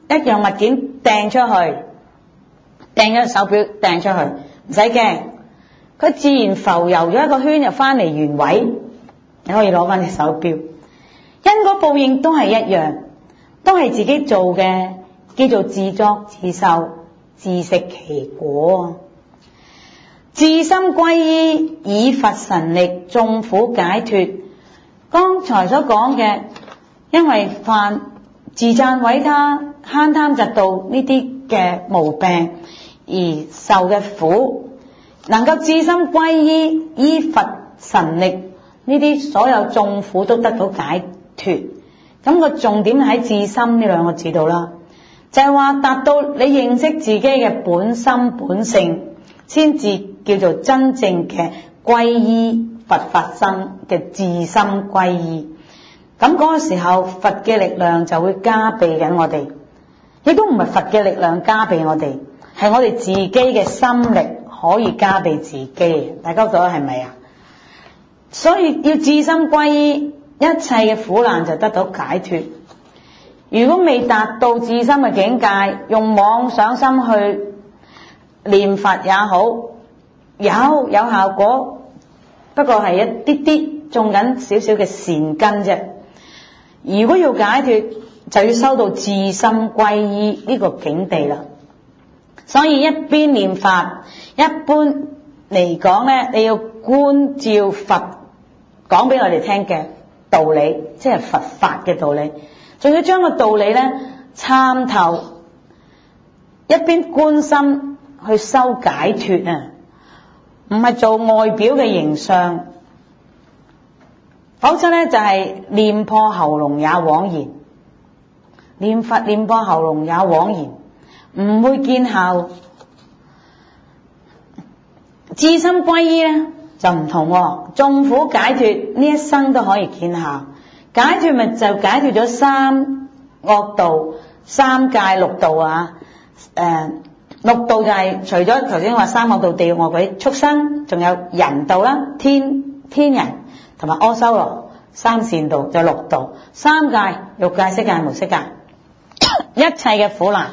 一樣物件掟出去，掟咗個手錶掟出去，唔使驚，佢自然浮游咗一個圈，又翻嚟原位，你可以攞翻隻手錶。因果報應都係一樣，都係自己做嘅，叫做自作自受，自食其果。自心歸依，以佛神力，眾苦解脫。剛才所講嘅，因為犯自讚毀他、慳貪嫉妒呢啲嘅毛病而受嘅苦，能夠自心歸依，依佛神力，呢啲所有眾苦都得到解脫。咁個重點喺自心呢兩個字度啦，就係話達到你認識自己嘅本心本性，先至叫做真正嘅歸依佛法身嘅自心歸依。咁嗰個時候，佛嘅力量就會加被緊我哋，亦都唔係佛嘅力量加被我哋，係我哋自己嘅心力可以加被自己。大家覺得係咪啊？所以要自心歸依，一切嘅苦難就得到解脫。如果未達到自心嘅境界，用妄想心去念佛也好，有有效果，不過係一啲啲種緊少少嘅善根啫。如果要解脫，就要修到自心歸依呢個境地啦。所以一邊念法，一般嚟講咧，你要觀照佛講俾我哋聽嘅道理，即係佛法嘅道理，仲要將個道理咧參透，一邊觀心去修解脫啊，唔係做外表嘅形象，否則咧就係念破喉嚨也枉然，念佛念破喉嚨也枉然，唔會見效。自心歸依咧就唔同喎，眾苦解脫呢一生都可以見效。解脫咪就解脫咗三惡道、三界六道啊。誒、呃，六道就係、是、除咗頭先話三惡道、地獄惡鬼、畜生，仲有人道啦、天天人同埋阿修羅三善道，就六道。三界欲界、色界、無色界，一切嘅苦難。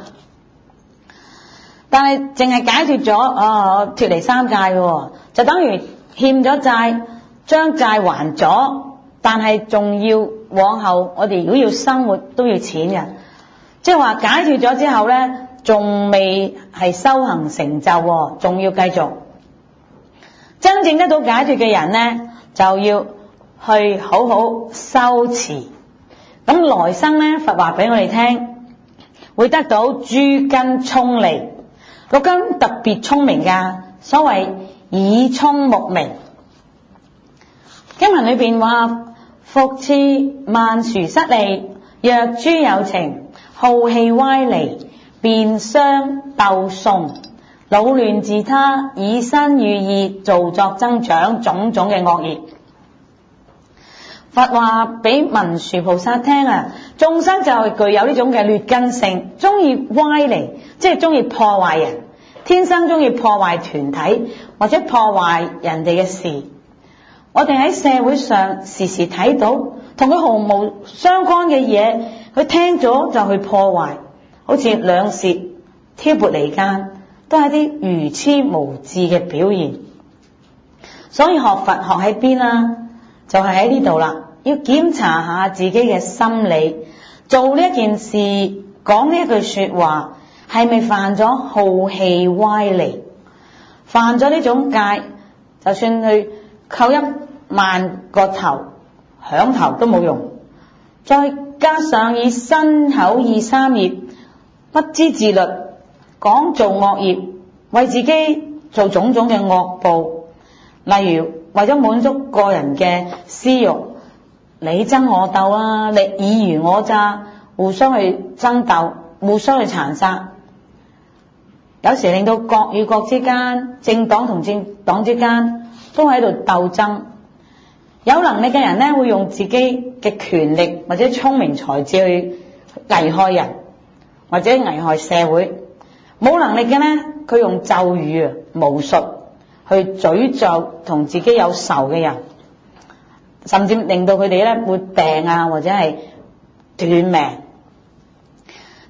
但係淨係解脫咗，哦，脫離三界嘅，就等於欠咗債，將債還咗，但係仲要往後我哋如果要生活都要錢嘅，即係話解脫咗之後咧，仲未係修行成就，仲要繼續。真正得到解脫嘅人咧，就要去好好修持。咁來生咧，佛話俾我哋聽，會得到諸根聰利。六根特別聰明噶，所謂耳聰目明。經文裏邊話：復次慢殊失利，若諸有情，好氣歪離，辯相鬥訟，擾亂自他，以身語意造作增長種種嘅惡業。佛話俾文殊菩薩聽啊，眾生就係具有呢種嘅劣根性，中意歪離，即係中意破壞人，天生中意破壞團體或者破壞人哋嘅事。我哋喺社會上時時睇到同佢毫無相干嘅嘢，佢聽咗就去破壞，好似兩舌挑撥離間，都係啲愚痴無智嘅表現。所以學佛學喺邊啊？就係喺呢度啦，要檢查下自己嘅心理，做呢一件事，講呢一句說話，係咪犯咗好氣歪離？犯咗呢種戒，就算去扣一萬個頭響頭都冇用。再加上以身口意三業不知自律，講做惡業，為自己做種種嘅惡報，例如為咗滿足個人嘅私欲，你爭我鬥啊，你爾虞我詐，互相去爭鬥，互相去殘殺，有時令到國與國之間、政黨同政黨之間都喺度鬥爭。有能力嘅人呢，會用自己嘅權力或者聰明才智去危害人，或者危害社會。冇能力嘅呢，佢用咒語啊、巫術去詛咒同自己有仇嘅人，甚至令到佢哋咧會病啊，或者係斷命。呢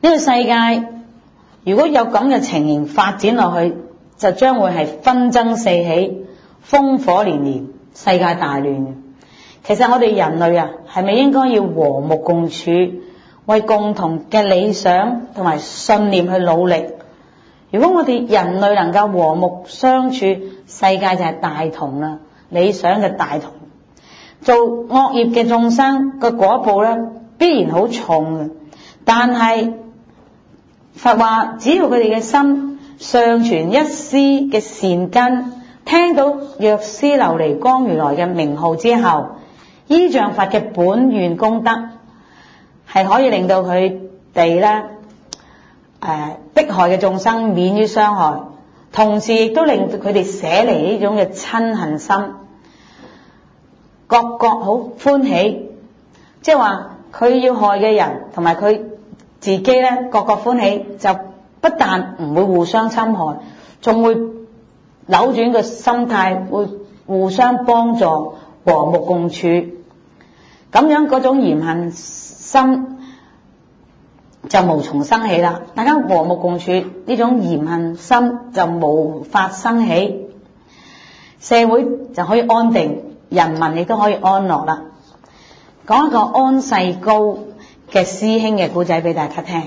呢個世界如果有咁嘅情形發展落去，就將會係紛爭四起，烽火連連，世界大亂。其實我哋人類啊，係咪應該要和睦共處，為共同嘅理想同埋信念去努力？如果我哋人類能夠和睦相處，世界就係大同啦，理想嘅大同。做惡業嘅眾生個果報咧，必然好重嘅。但係佛話，只要佢哋嘅心尚存一絲嘅善根，聽到藥師琉璃光如來嘅名號之後，依仗佛嘅本願功德，係可以令到佢哋咧誒迫害嘅眾生免於傷害，同時亦都令佢哋捨離呢種嘅親恨心，各各好歡喜。即係話佢要害嘅人同埋佢自己咧，各各歡喜，就不但唔會互相侵害，仲會扭轉個心態，會互相幫助，和睦共處。咁樣嗰種嫌恨心就無從生起啦。大家和睦共處，呢種嫌恨心就無法生起，社會就可以安定，人民亦都可以安樂啦。講一個安世高嘅師兄嘅故仔俾大家聽。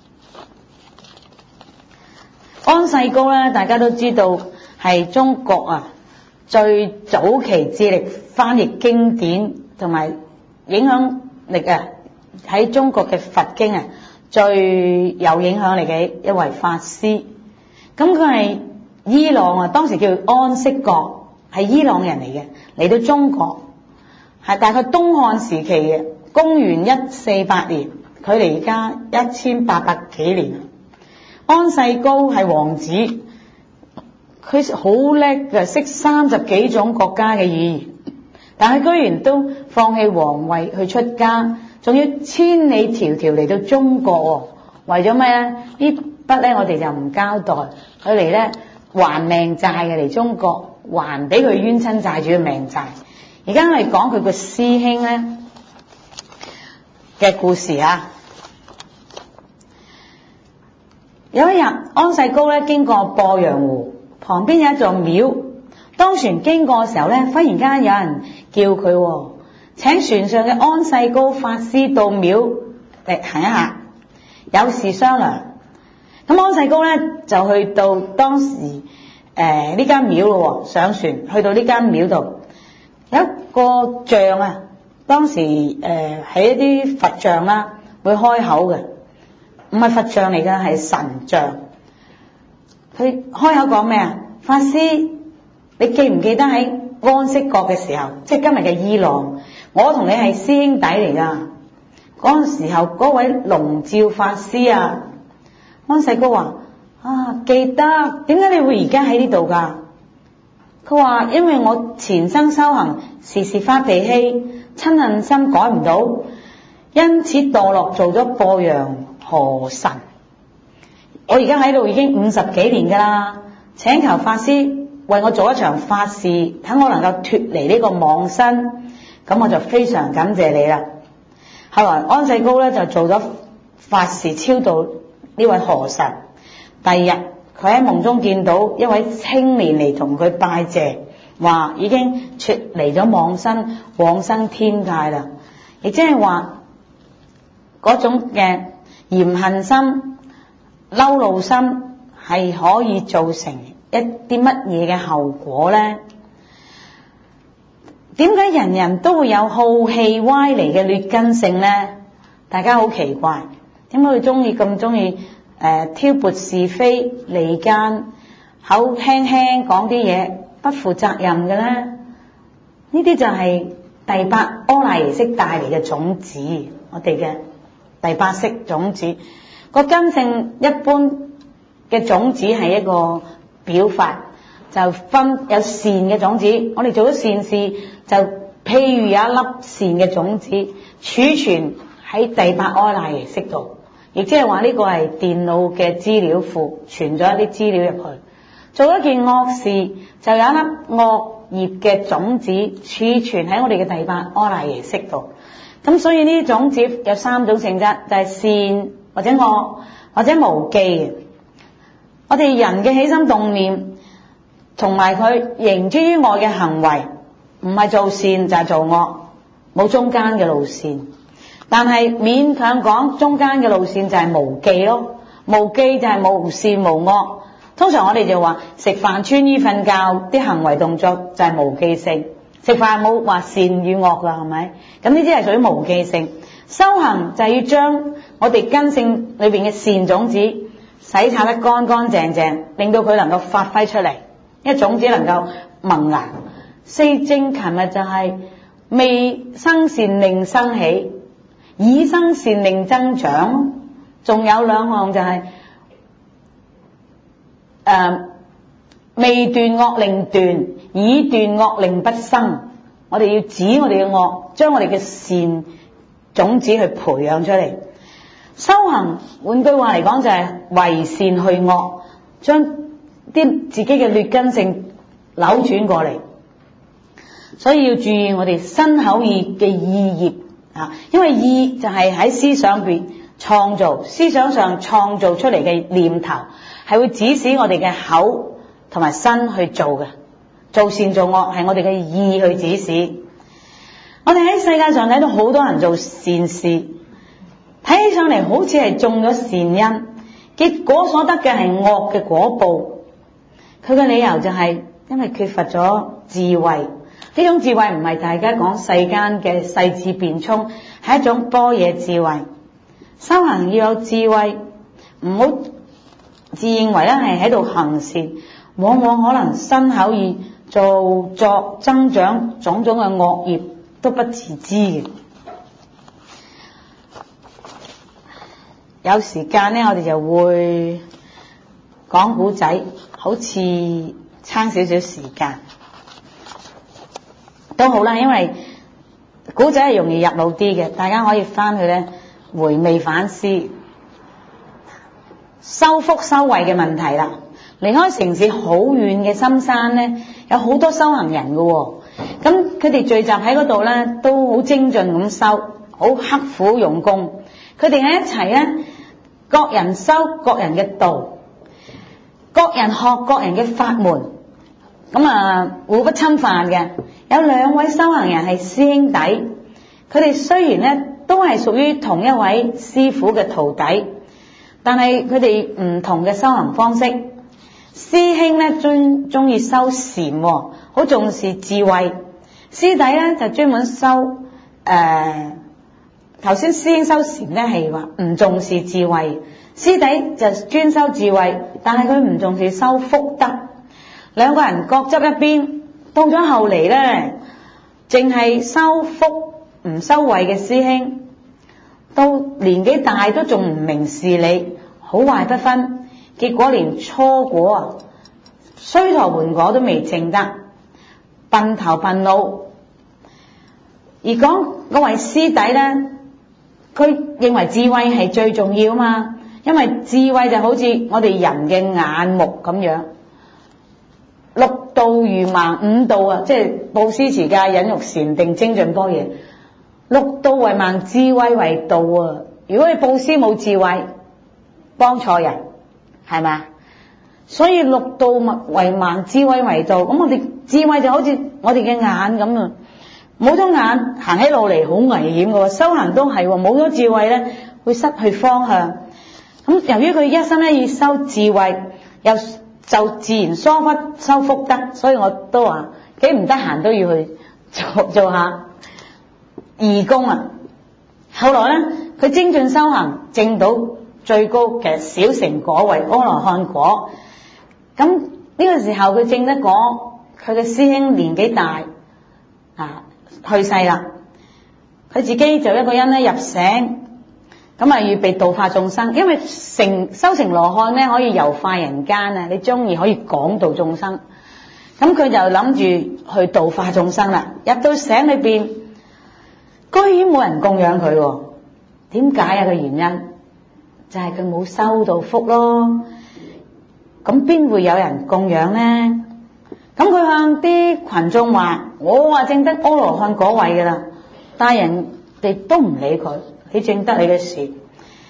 安世高咧，大家都知道係中國啊最早期致力翻譯經典同埋影響力啊，喺中國嘅佛經啊最有影響力嘅一位法師。咁佢係伊朗啊，當時叫安息國，係伊朗人嚟嘅，嚟到中國係大概東漢時期嘅，公元一四八年，距離而家一千八百幾年。安世高係王子，佢好叻嘅，識三十幾種國家嘅語言，但係居然都放棄皇位去出家，仲要千里迢迢嚟到中國喎。為咗咩咧？呢筆咧我哋就唔交代，佢嚟咧還命債嘅，嚟中國還俾佢冤親債主嘅命債。而家我哋講佢個師兄咧嘅故事啊。有一日，安世高咧經過鄱陽湖旁邊有一座廟，當船經過嘅時候咧，忽然間有人叫佢，請船上嘅安世高法師到廟嚟行一下，有事商量。咁安世高咧就去到當時誒呢間廟咯，上船去到呢間廟度，有一個像啊，當時誒係、呃、一啲佛像啦，會開口嘅。唔係佛像嚟㗎，係神像。佢開口講咩啊？法師，你記唔記得喺安息國嘅時候，即係今日嘅伊朗，我同你係師兄弟嚟㗎。嗰陣時候嗰位龍照法師啊，安世高話：啊，記得。點解你會而家喺呢度㗎？佢話：因為我前生修行時時發脾氣，親恨心改唔到，因此墮落做咗鄱陽河神。我而家喺度已經五十幾年噶啦，請求法師為我做一場法事，等我能夠脫離呢個妄身，咁我就非常感謝你啦。後來安世高咧就做咗法事超度呢位河神。第二日佢喺夢中見到一位青年嚟同佢拜謝，話已經脫離咗妄身，往生天界啦。亦即係話嗰種嘅嫌恨心、嬲怒心係可以造成一啲乜嘢嘅後果呢？點解人人都會有好氣歪離嘅劣根性呢？大家好奇怪，點解佢中意咁中意誒挑撥是非、離間、口輕輕講啲嘢不負責任嘅呢？呢啲就係第八阿賴耶識帶嚟嘅種子，我哋嘅第八識種子。個根性一般嘅種子係一個表法，就分有善嘅種子，我哋做咗善事，就譬如有一粒善嘅種子儲存喺第八阿賴耶識度，亦即係話呢個係電腦嘅資料庫，存咗一啲資料入去。做一件惡事，就有一粒惡業嘅種子儲存喺我哋嘅第八阿賴耶識度。咁所以呢啲種子有三種性質，就係善、 或者惡或者無記嘅。我哋人嘅起心動念同埋佢形諸於外嘅行為，唔係做善就係做惡，冇中間嘅路線。但係勉強講中間嘅路線就係無記咯，無記就係無善無惡。通常我哋就話食飯、穿衣、瞓覺啲行為動作就係無記性。食飯冇話善與惡啦，係咪？咁呢啲係屬於無記性。修行就係要將我哋根性裏邊嘅善種子洗刷得乾乾淨淨，令到佢能夠發揮出嚟，一種子能夠萌芽。四正琴日就係未生善令生起，已生善令增長。仲有兩項就係、是、誒、呃、未斷惡令斷，已斷惡令不生。我哋要止我哋嘅惡，將我哋嘅善種子去培養出嚟。修行換句話嚟講就係為善去惡，將啲自己嘅劣根性扭轉過嚟。所以要注意我哋身口意嘅意業啊，因為意就係喺思想邊創造，思想上創造出嚟嘅念頭係會指使我哋嘅口同埋身去做嘅。做善做惡係我哋嘅意去指使。我哋喺世界上睇到好多人做善事，睇起上嚟好似係種咗善因，結果所得嘅係惡嘅果報。佢嘅理由就係因為缺乏咗智慧。呢種智慧唔係大家講世間嘅細緻辯聰，係一種般若智慧。修行要有智慧，唔好自認為咧係喺度行善，往往可能身口意造作增長種種嘅惡業都不自知嘅。有時間咧，我哋就會講古仔，好似差少少時間都好啦，因為古仔係容易入腦啲嘅，大家可以翻去咧回味反思。修福修慧嘅問題啦，離開城市好遠嘅深山咧，有好多修行人嘅喎，咁佢哋聚集喺嗰度咧，都好精進咁修，好刻苦用功。佢哋喺一齊咧，各人修各人嘅道，各人學各人嘅法門，咁啊互不侵犯嘅。有兩位修行人係師兄弟，佢哋雖然咧都係屬於同一位師傅嘅徒弟，但係佢哋唔同嘅修行方式。師兄咧專中意修禪，好重視智慧；師弟咧就專門修誒，頭先師兄修禪咧係話唔重視智慧，師弟就專修智慧，但係佢唔重視修福德。兩個人各執一邊。到咗後嚟咧，淨係修福唔修慧嘅師兄，到年紀大都仲唔明事理，好壞不分，結果連初果啊，須陀洹果都未證得，笨頭笨腦。而講嗰位師弟咧，佢認為智慧係最重要啊嘛，因為智慧就好似我哋人嘅眼目咁樣。六度如盲，五度啊，即係布施持戒忍辱禪定精進般若。六度為盲，智慧為道啊！如果你布施冇智慧，幫錯人，係咪？所以六度為盲，智慧為道。咁我哋智慧就好似我哋嘅眼咁啊，冇咗眼行起路嚟好危險嘅喎。修行都係喎，冇咗智慧咧會失去方向。咁由於佢一心一意修智慧，又就自然疏忽修福德，所以我都話幾唔得閒都要去做做下義工啊。後來咧，佢精進修行，證到最高嘅小乘果位阿羅漢果。咁呢個時候佢證得果，佢嘅師兄年紀大啊去世啦，佢自己就一個人咧入省。咁啊，預備度化眾生，因為成修成羅漢咧，可以遊化人間啊！你中意可以講道眾生，咁佢就諗住去度化眾生啦。入到省裏邊，居然冇人供養佢喎。點解啊？個原因就係佢冇修到福咯。咁邊會有人供養呢？咁佢向啲群眾話：我話證得阿羅漢果位噶啦，但係人哋都唔理佢。你證得你嘅事，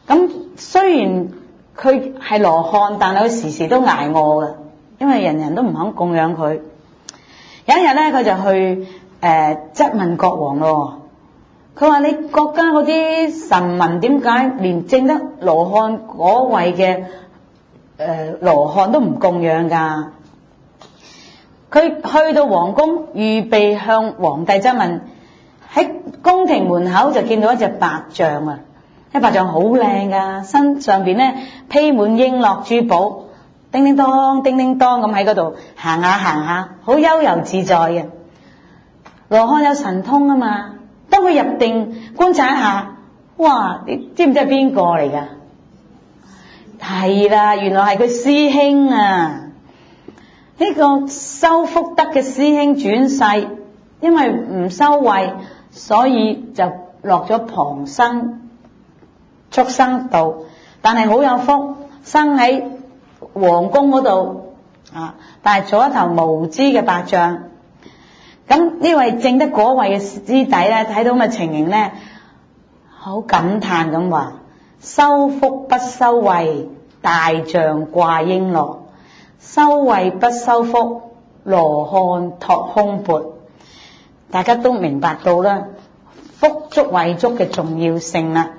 咁雖然佢係羅漢，但係佢時時都捱餓嘅，因為人人都唔肯供養佢。有一日咧，佢就去誒質問國王咯。佢話：你國家嗰啲臣民點解連證得羅漢嗰位嘅誒羅漢都唔供養㗎？佢去到皇宮，預備向皇帝質問。喺宮廷門口就見到一隻白象啊！一白象好靚㗎，身上邊咧披滿瓔珞珠寶，叮叮當叮叮當咁喺嗰度行下行下，好悠遊自在嘅。羅漢有神通啊嘛，當佢入定觀察一下，哇！你知唔知係邊個嚟㗎？係啦，原來係佢師兄啊！呢個修福德嘅師兄轉世，因為唔修慧，所以就落咗旁生畜生道，但係好有福，生喺皇宮嗰度啊！但係做一頭無知嘅白象。咁呢位證得果位嘅師弟咧，睇到咁嘅情形咧，好感嘆咁話：修福不修慧，大象掛瓔珞；修慧不修福，羅漢托空缽。大家都明白到啦，福足慧足嘅重要性啦。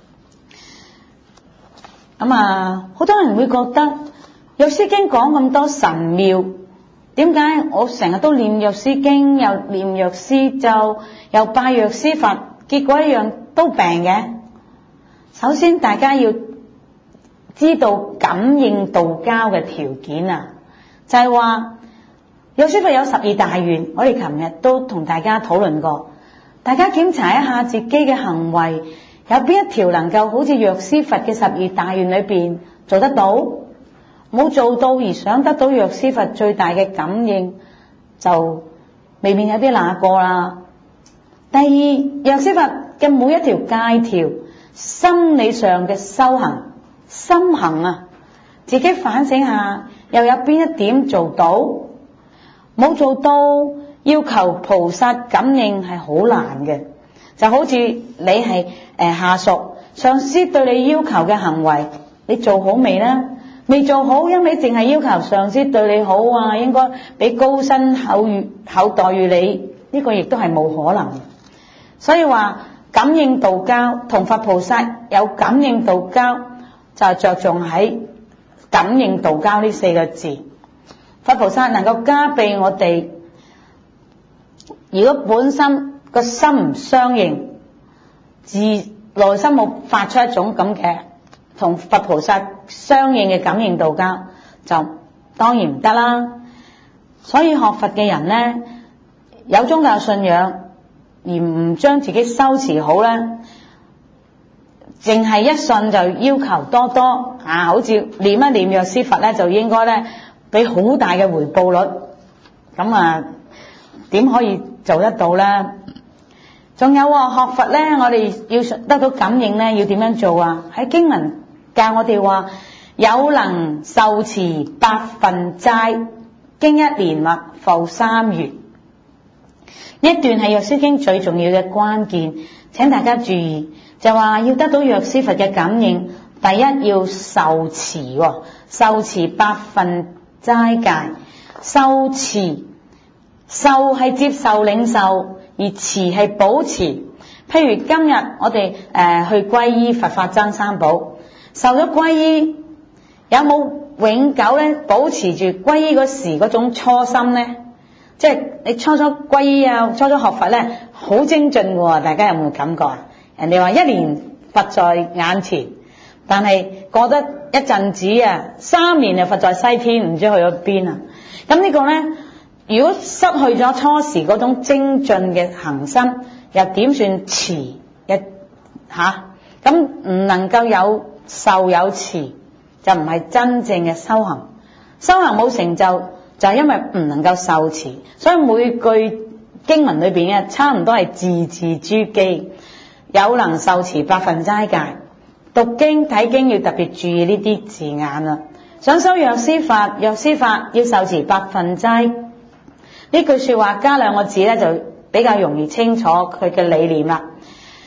咁啊，好多人會覺得藥師經講咁多神妙，點解我成日都念藥師經，又念藥師咒，又拜藥師佛，結果一樣都病嘅？首先大家要知道感應道交嘅條件啊，就係話藥師佛有十二大願，我哋琴日都同大家討論過。大家檢查一下自己嘅行為，有邊一條能夠好似藥師佛嘅十二大願裏邊做得到？冇做到而想得到藥師佛最大嘅感應，就未免有啲那個啦。第二，藥師佛嘅每一條戒條，心理上嘅修行、心行啊，自己反省下，又有邊一點做到？冇做到，要求菩薩感應係好難嘅。就好似你係誒下屬，上司對你要求嘅行為，你做好未呢？未做好，因為淨係要求上司對你好啊，應該俾高薪厚遇厚待遇你，呢個亦都係冇可能。所以話感應道交同佛菩薩有感應道交，就着重喺感應道交呢四個字。佛菩薩能夠加庇我哋，如果本身個心唔相應，自內心冇發出一種咁嘅同佛菩薩相應嘅感應道交，就當然唔得啦。所以學佛嘅人呢，有宗教信仰而唔將自己修持好咧，淨係一信就要求多多啊，好似念一念藥師佛咧，就應該咧俾好大嘅回報率。咁啊，點可以做得到咧？仲有啊，學佛咧，我哋要得到感應咧，要點樣做啊？喺經文教我哋話，有能受持百分齋，經一年或復三月。呢一段係藥師經最重要嘅關鍵，請大家注意，就話要得到藥師佛嘅感應，第一要受持喎，受持百分齋戒。受持，受係接受領受，而持係保持。譬如今日我哋誒、呃、去皈依佛法僧三寶，受咗皈依，有冇永久咧保持住皈依嗰時嗰種初心呢？即係你初初皈依啊，初初學佛咧，好精進喎，大家有冇感覺啊？人哋話一年佛在眼前，但係過得一陣子啊，三年就佛在西天，唔知去咗邊啊！咁呢個咧，如果失去咗初時嗰種精進嘅恒心，又點算持一吓？咁唔能夠有受有持，就唔係真正嘅修行。修行冇成就，就係因為唔能夠受持。所以每句經文裏邊嘅差唔多係字字珠璣。有能受持百分齋戒，讀經睇經要特別注意呢啲字眼啦。想修藥師法，藥師法要受持百分齋。呢句說話加兩個字咧，就比較容易清楚佢嘅理念啦。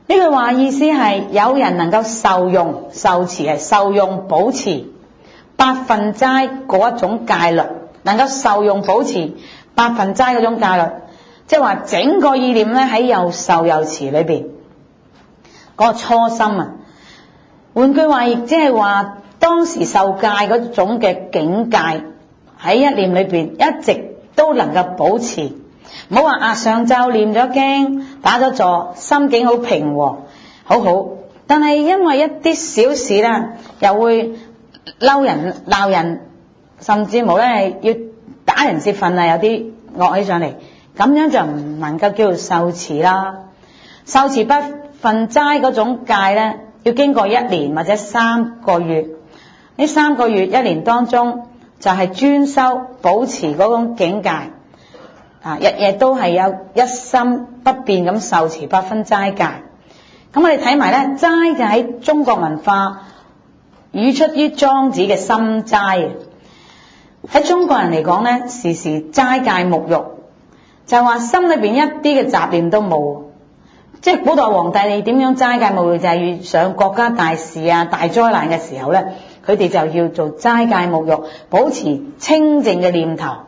呢句話意思係有人能夠受用，受持係受用保持八分齋嗰一種戒律，能夠受用保持八分齋嗰種戒律，即係話整個意念咧喺又受又持裏邊嗰個初心啊。換句話亦即係話，當時受戒嗰種嘅境界喺一念裏邊一直都能夠保持。唔好話啊，上晝念咗經打咗坐，心境好平和好好，但係因為一啲小事啦，又會嬲人鬧人，甚至冇咧要打人泄憤啊，有啲惡起上嚟，咁樣就唔能夠叫做受持啦。受持八分齋嗰種戒咧，要經過一年或者三個月，呢三個月一年當中就係專修保持嗰種境界啊，日日都係有一心不變咁受持八分齋戒。咁我哋睇埋咧，齋就喺中國文化語出於莊子嘅心齋。喺中國人嚟講咧，時時齋戒沐浴，就話心裏邊一啲嘅雜念都冇。即係古代皇帝你點樣齋戒沐浴，就係遇上國家大事啊、大災難嘅時候咧，佢哋就要做齋戒沐浴，保持清淨嘅念頭。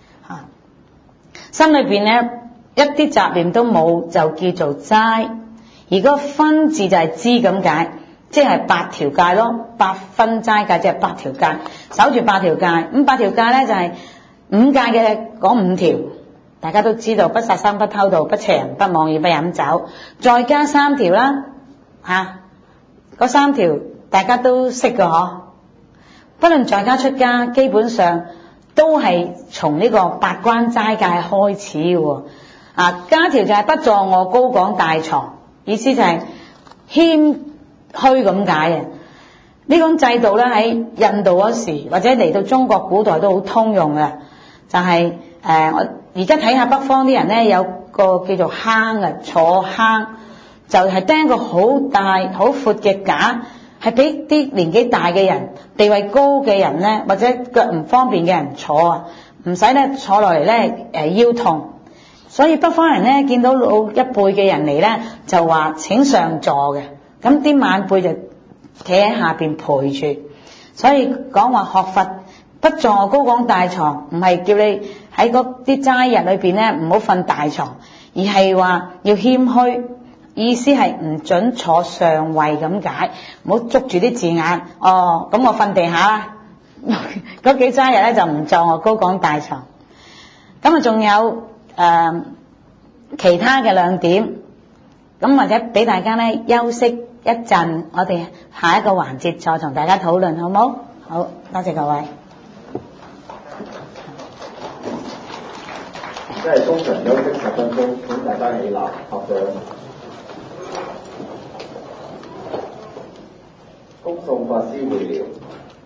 心裏邊咧一啲雜念都冇，就叫做齋。而個分字就係知咁解，即係八條戒咯，八分齋戒即係八條戒，守住八條戒。咁八條戒咧就係五戒嘅嗰五條，大家都知道，不殺生、不偷盜、不邪淫、不妄語、不飲酒，再加三條啦，吓、啊，嗰三條大家都識㗎嗬。不論在家出家，基本上都係從呢個八關齋戒開始嘅。啊，加條就係不坐臥高廣大床，意思就係謙虛咁解嘅。呢種制度咧喺印度嗰時或者嚟到中國古代都好通用嘅，就係、是、誒、呃、我而家睇下北方啲人咧有個叫做坑啊，坐坑就係、是、釘個好大好闊嘅架，係俾啲年紀大嘅人、地位高嘅人咧，或者腳唔方便嘅人坐啊，唔使咧坐落嚟咧誒腰痛。所以北方人咧見到老一輩嘅人嚟咧，就話請上座嘅，咁啲晚輩就企喺下邊陪住。所以講話學佛不坐高廣大床，唔係叫你喺嗰啲齋日裏邊咧唔好瞓大床，而係話要謙虛，意思係唔准坐上位咁解，唔好捉住啲字眼。哦，咁我瞓地下啦。嗰幾齋日咧就唔坐高廣大床。咁啊，仲有。誒、呃，其他嘅兩點，咁或者俾大家咧休息一陣，我哋下一個環節再同大家討論，好冇？好，多謝各位。 即係通常休息十分鐘，請大家起立合掌。恭送法師會了。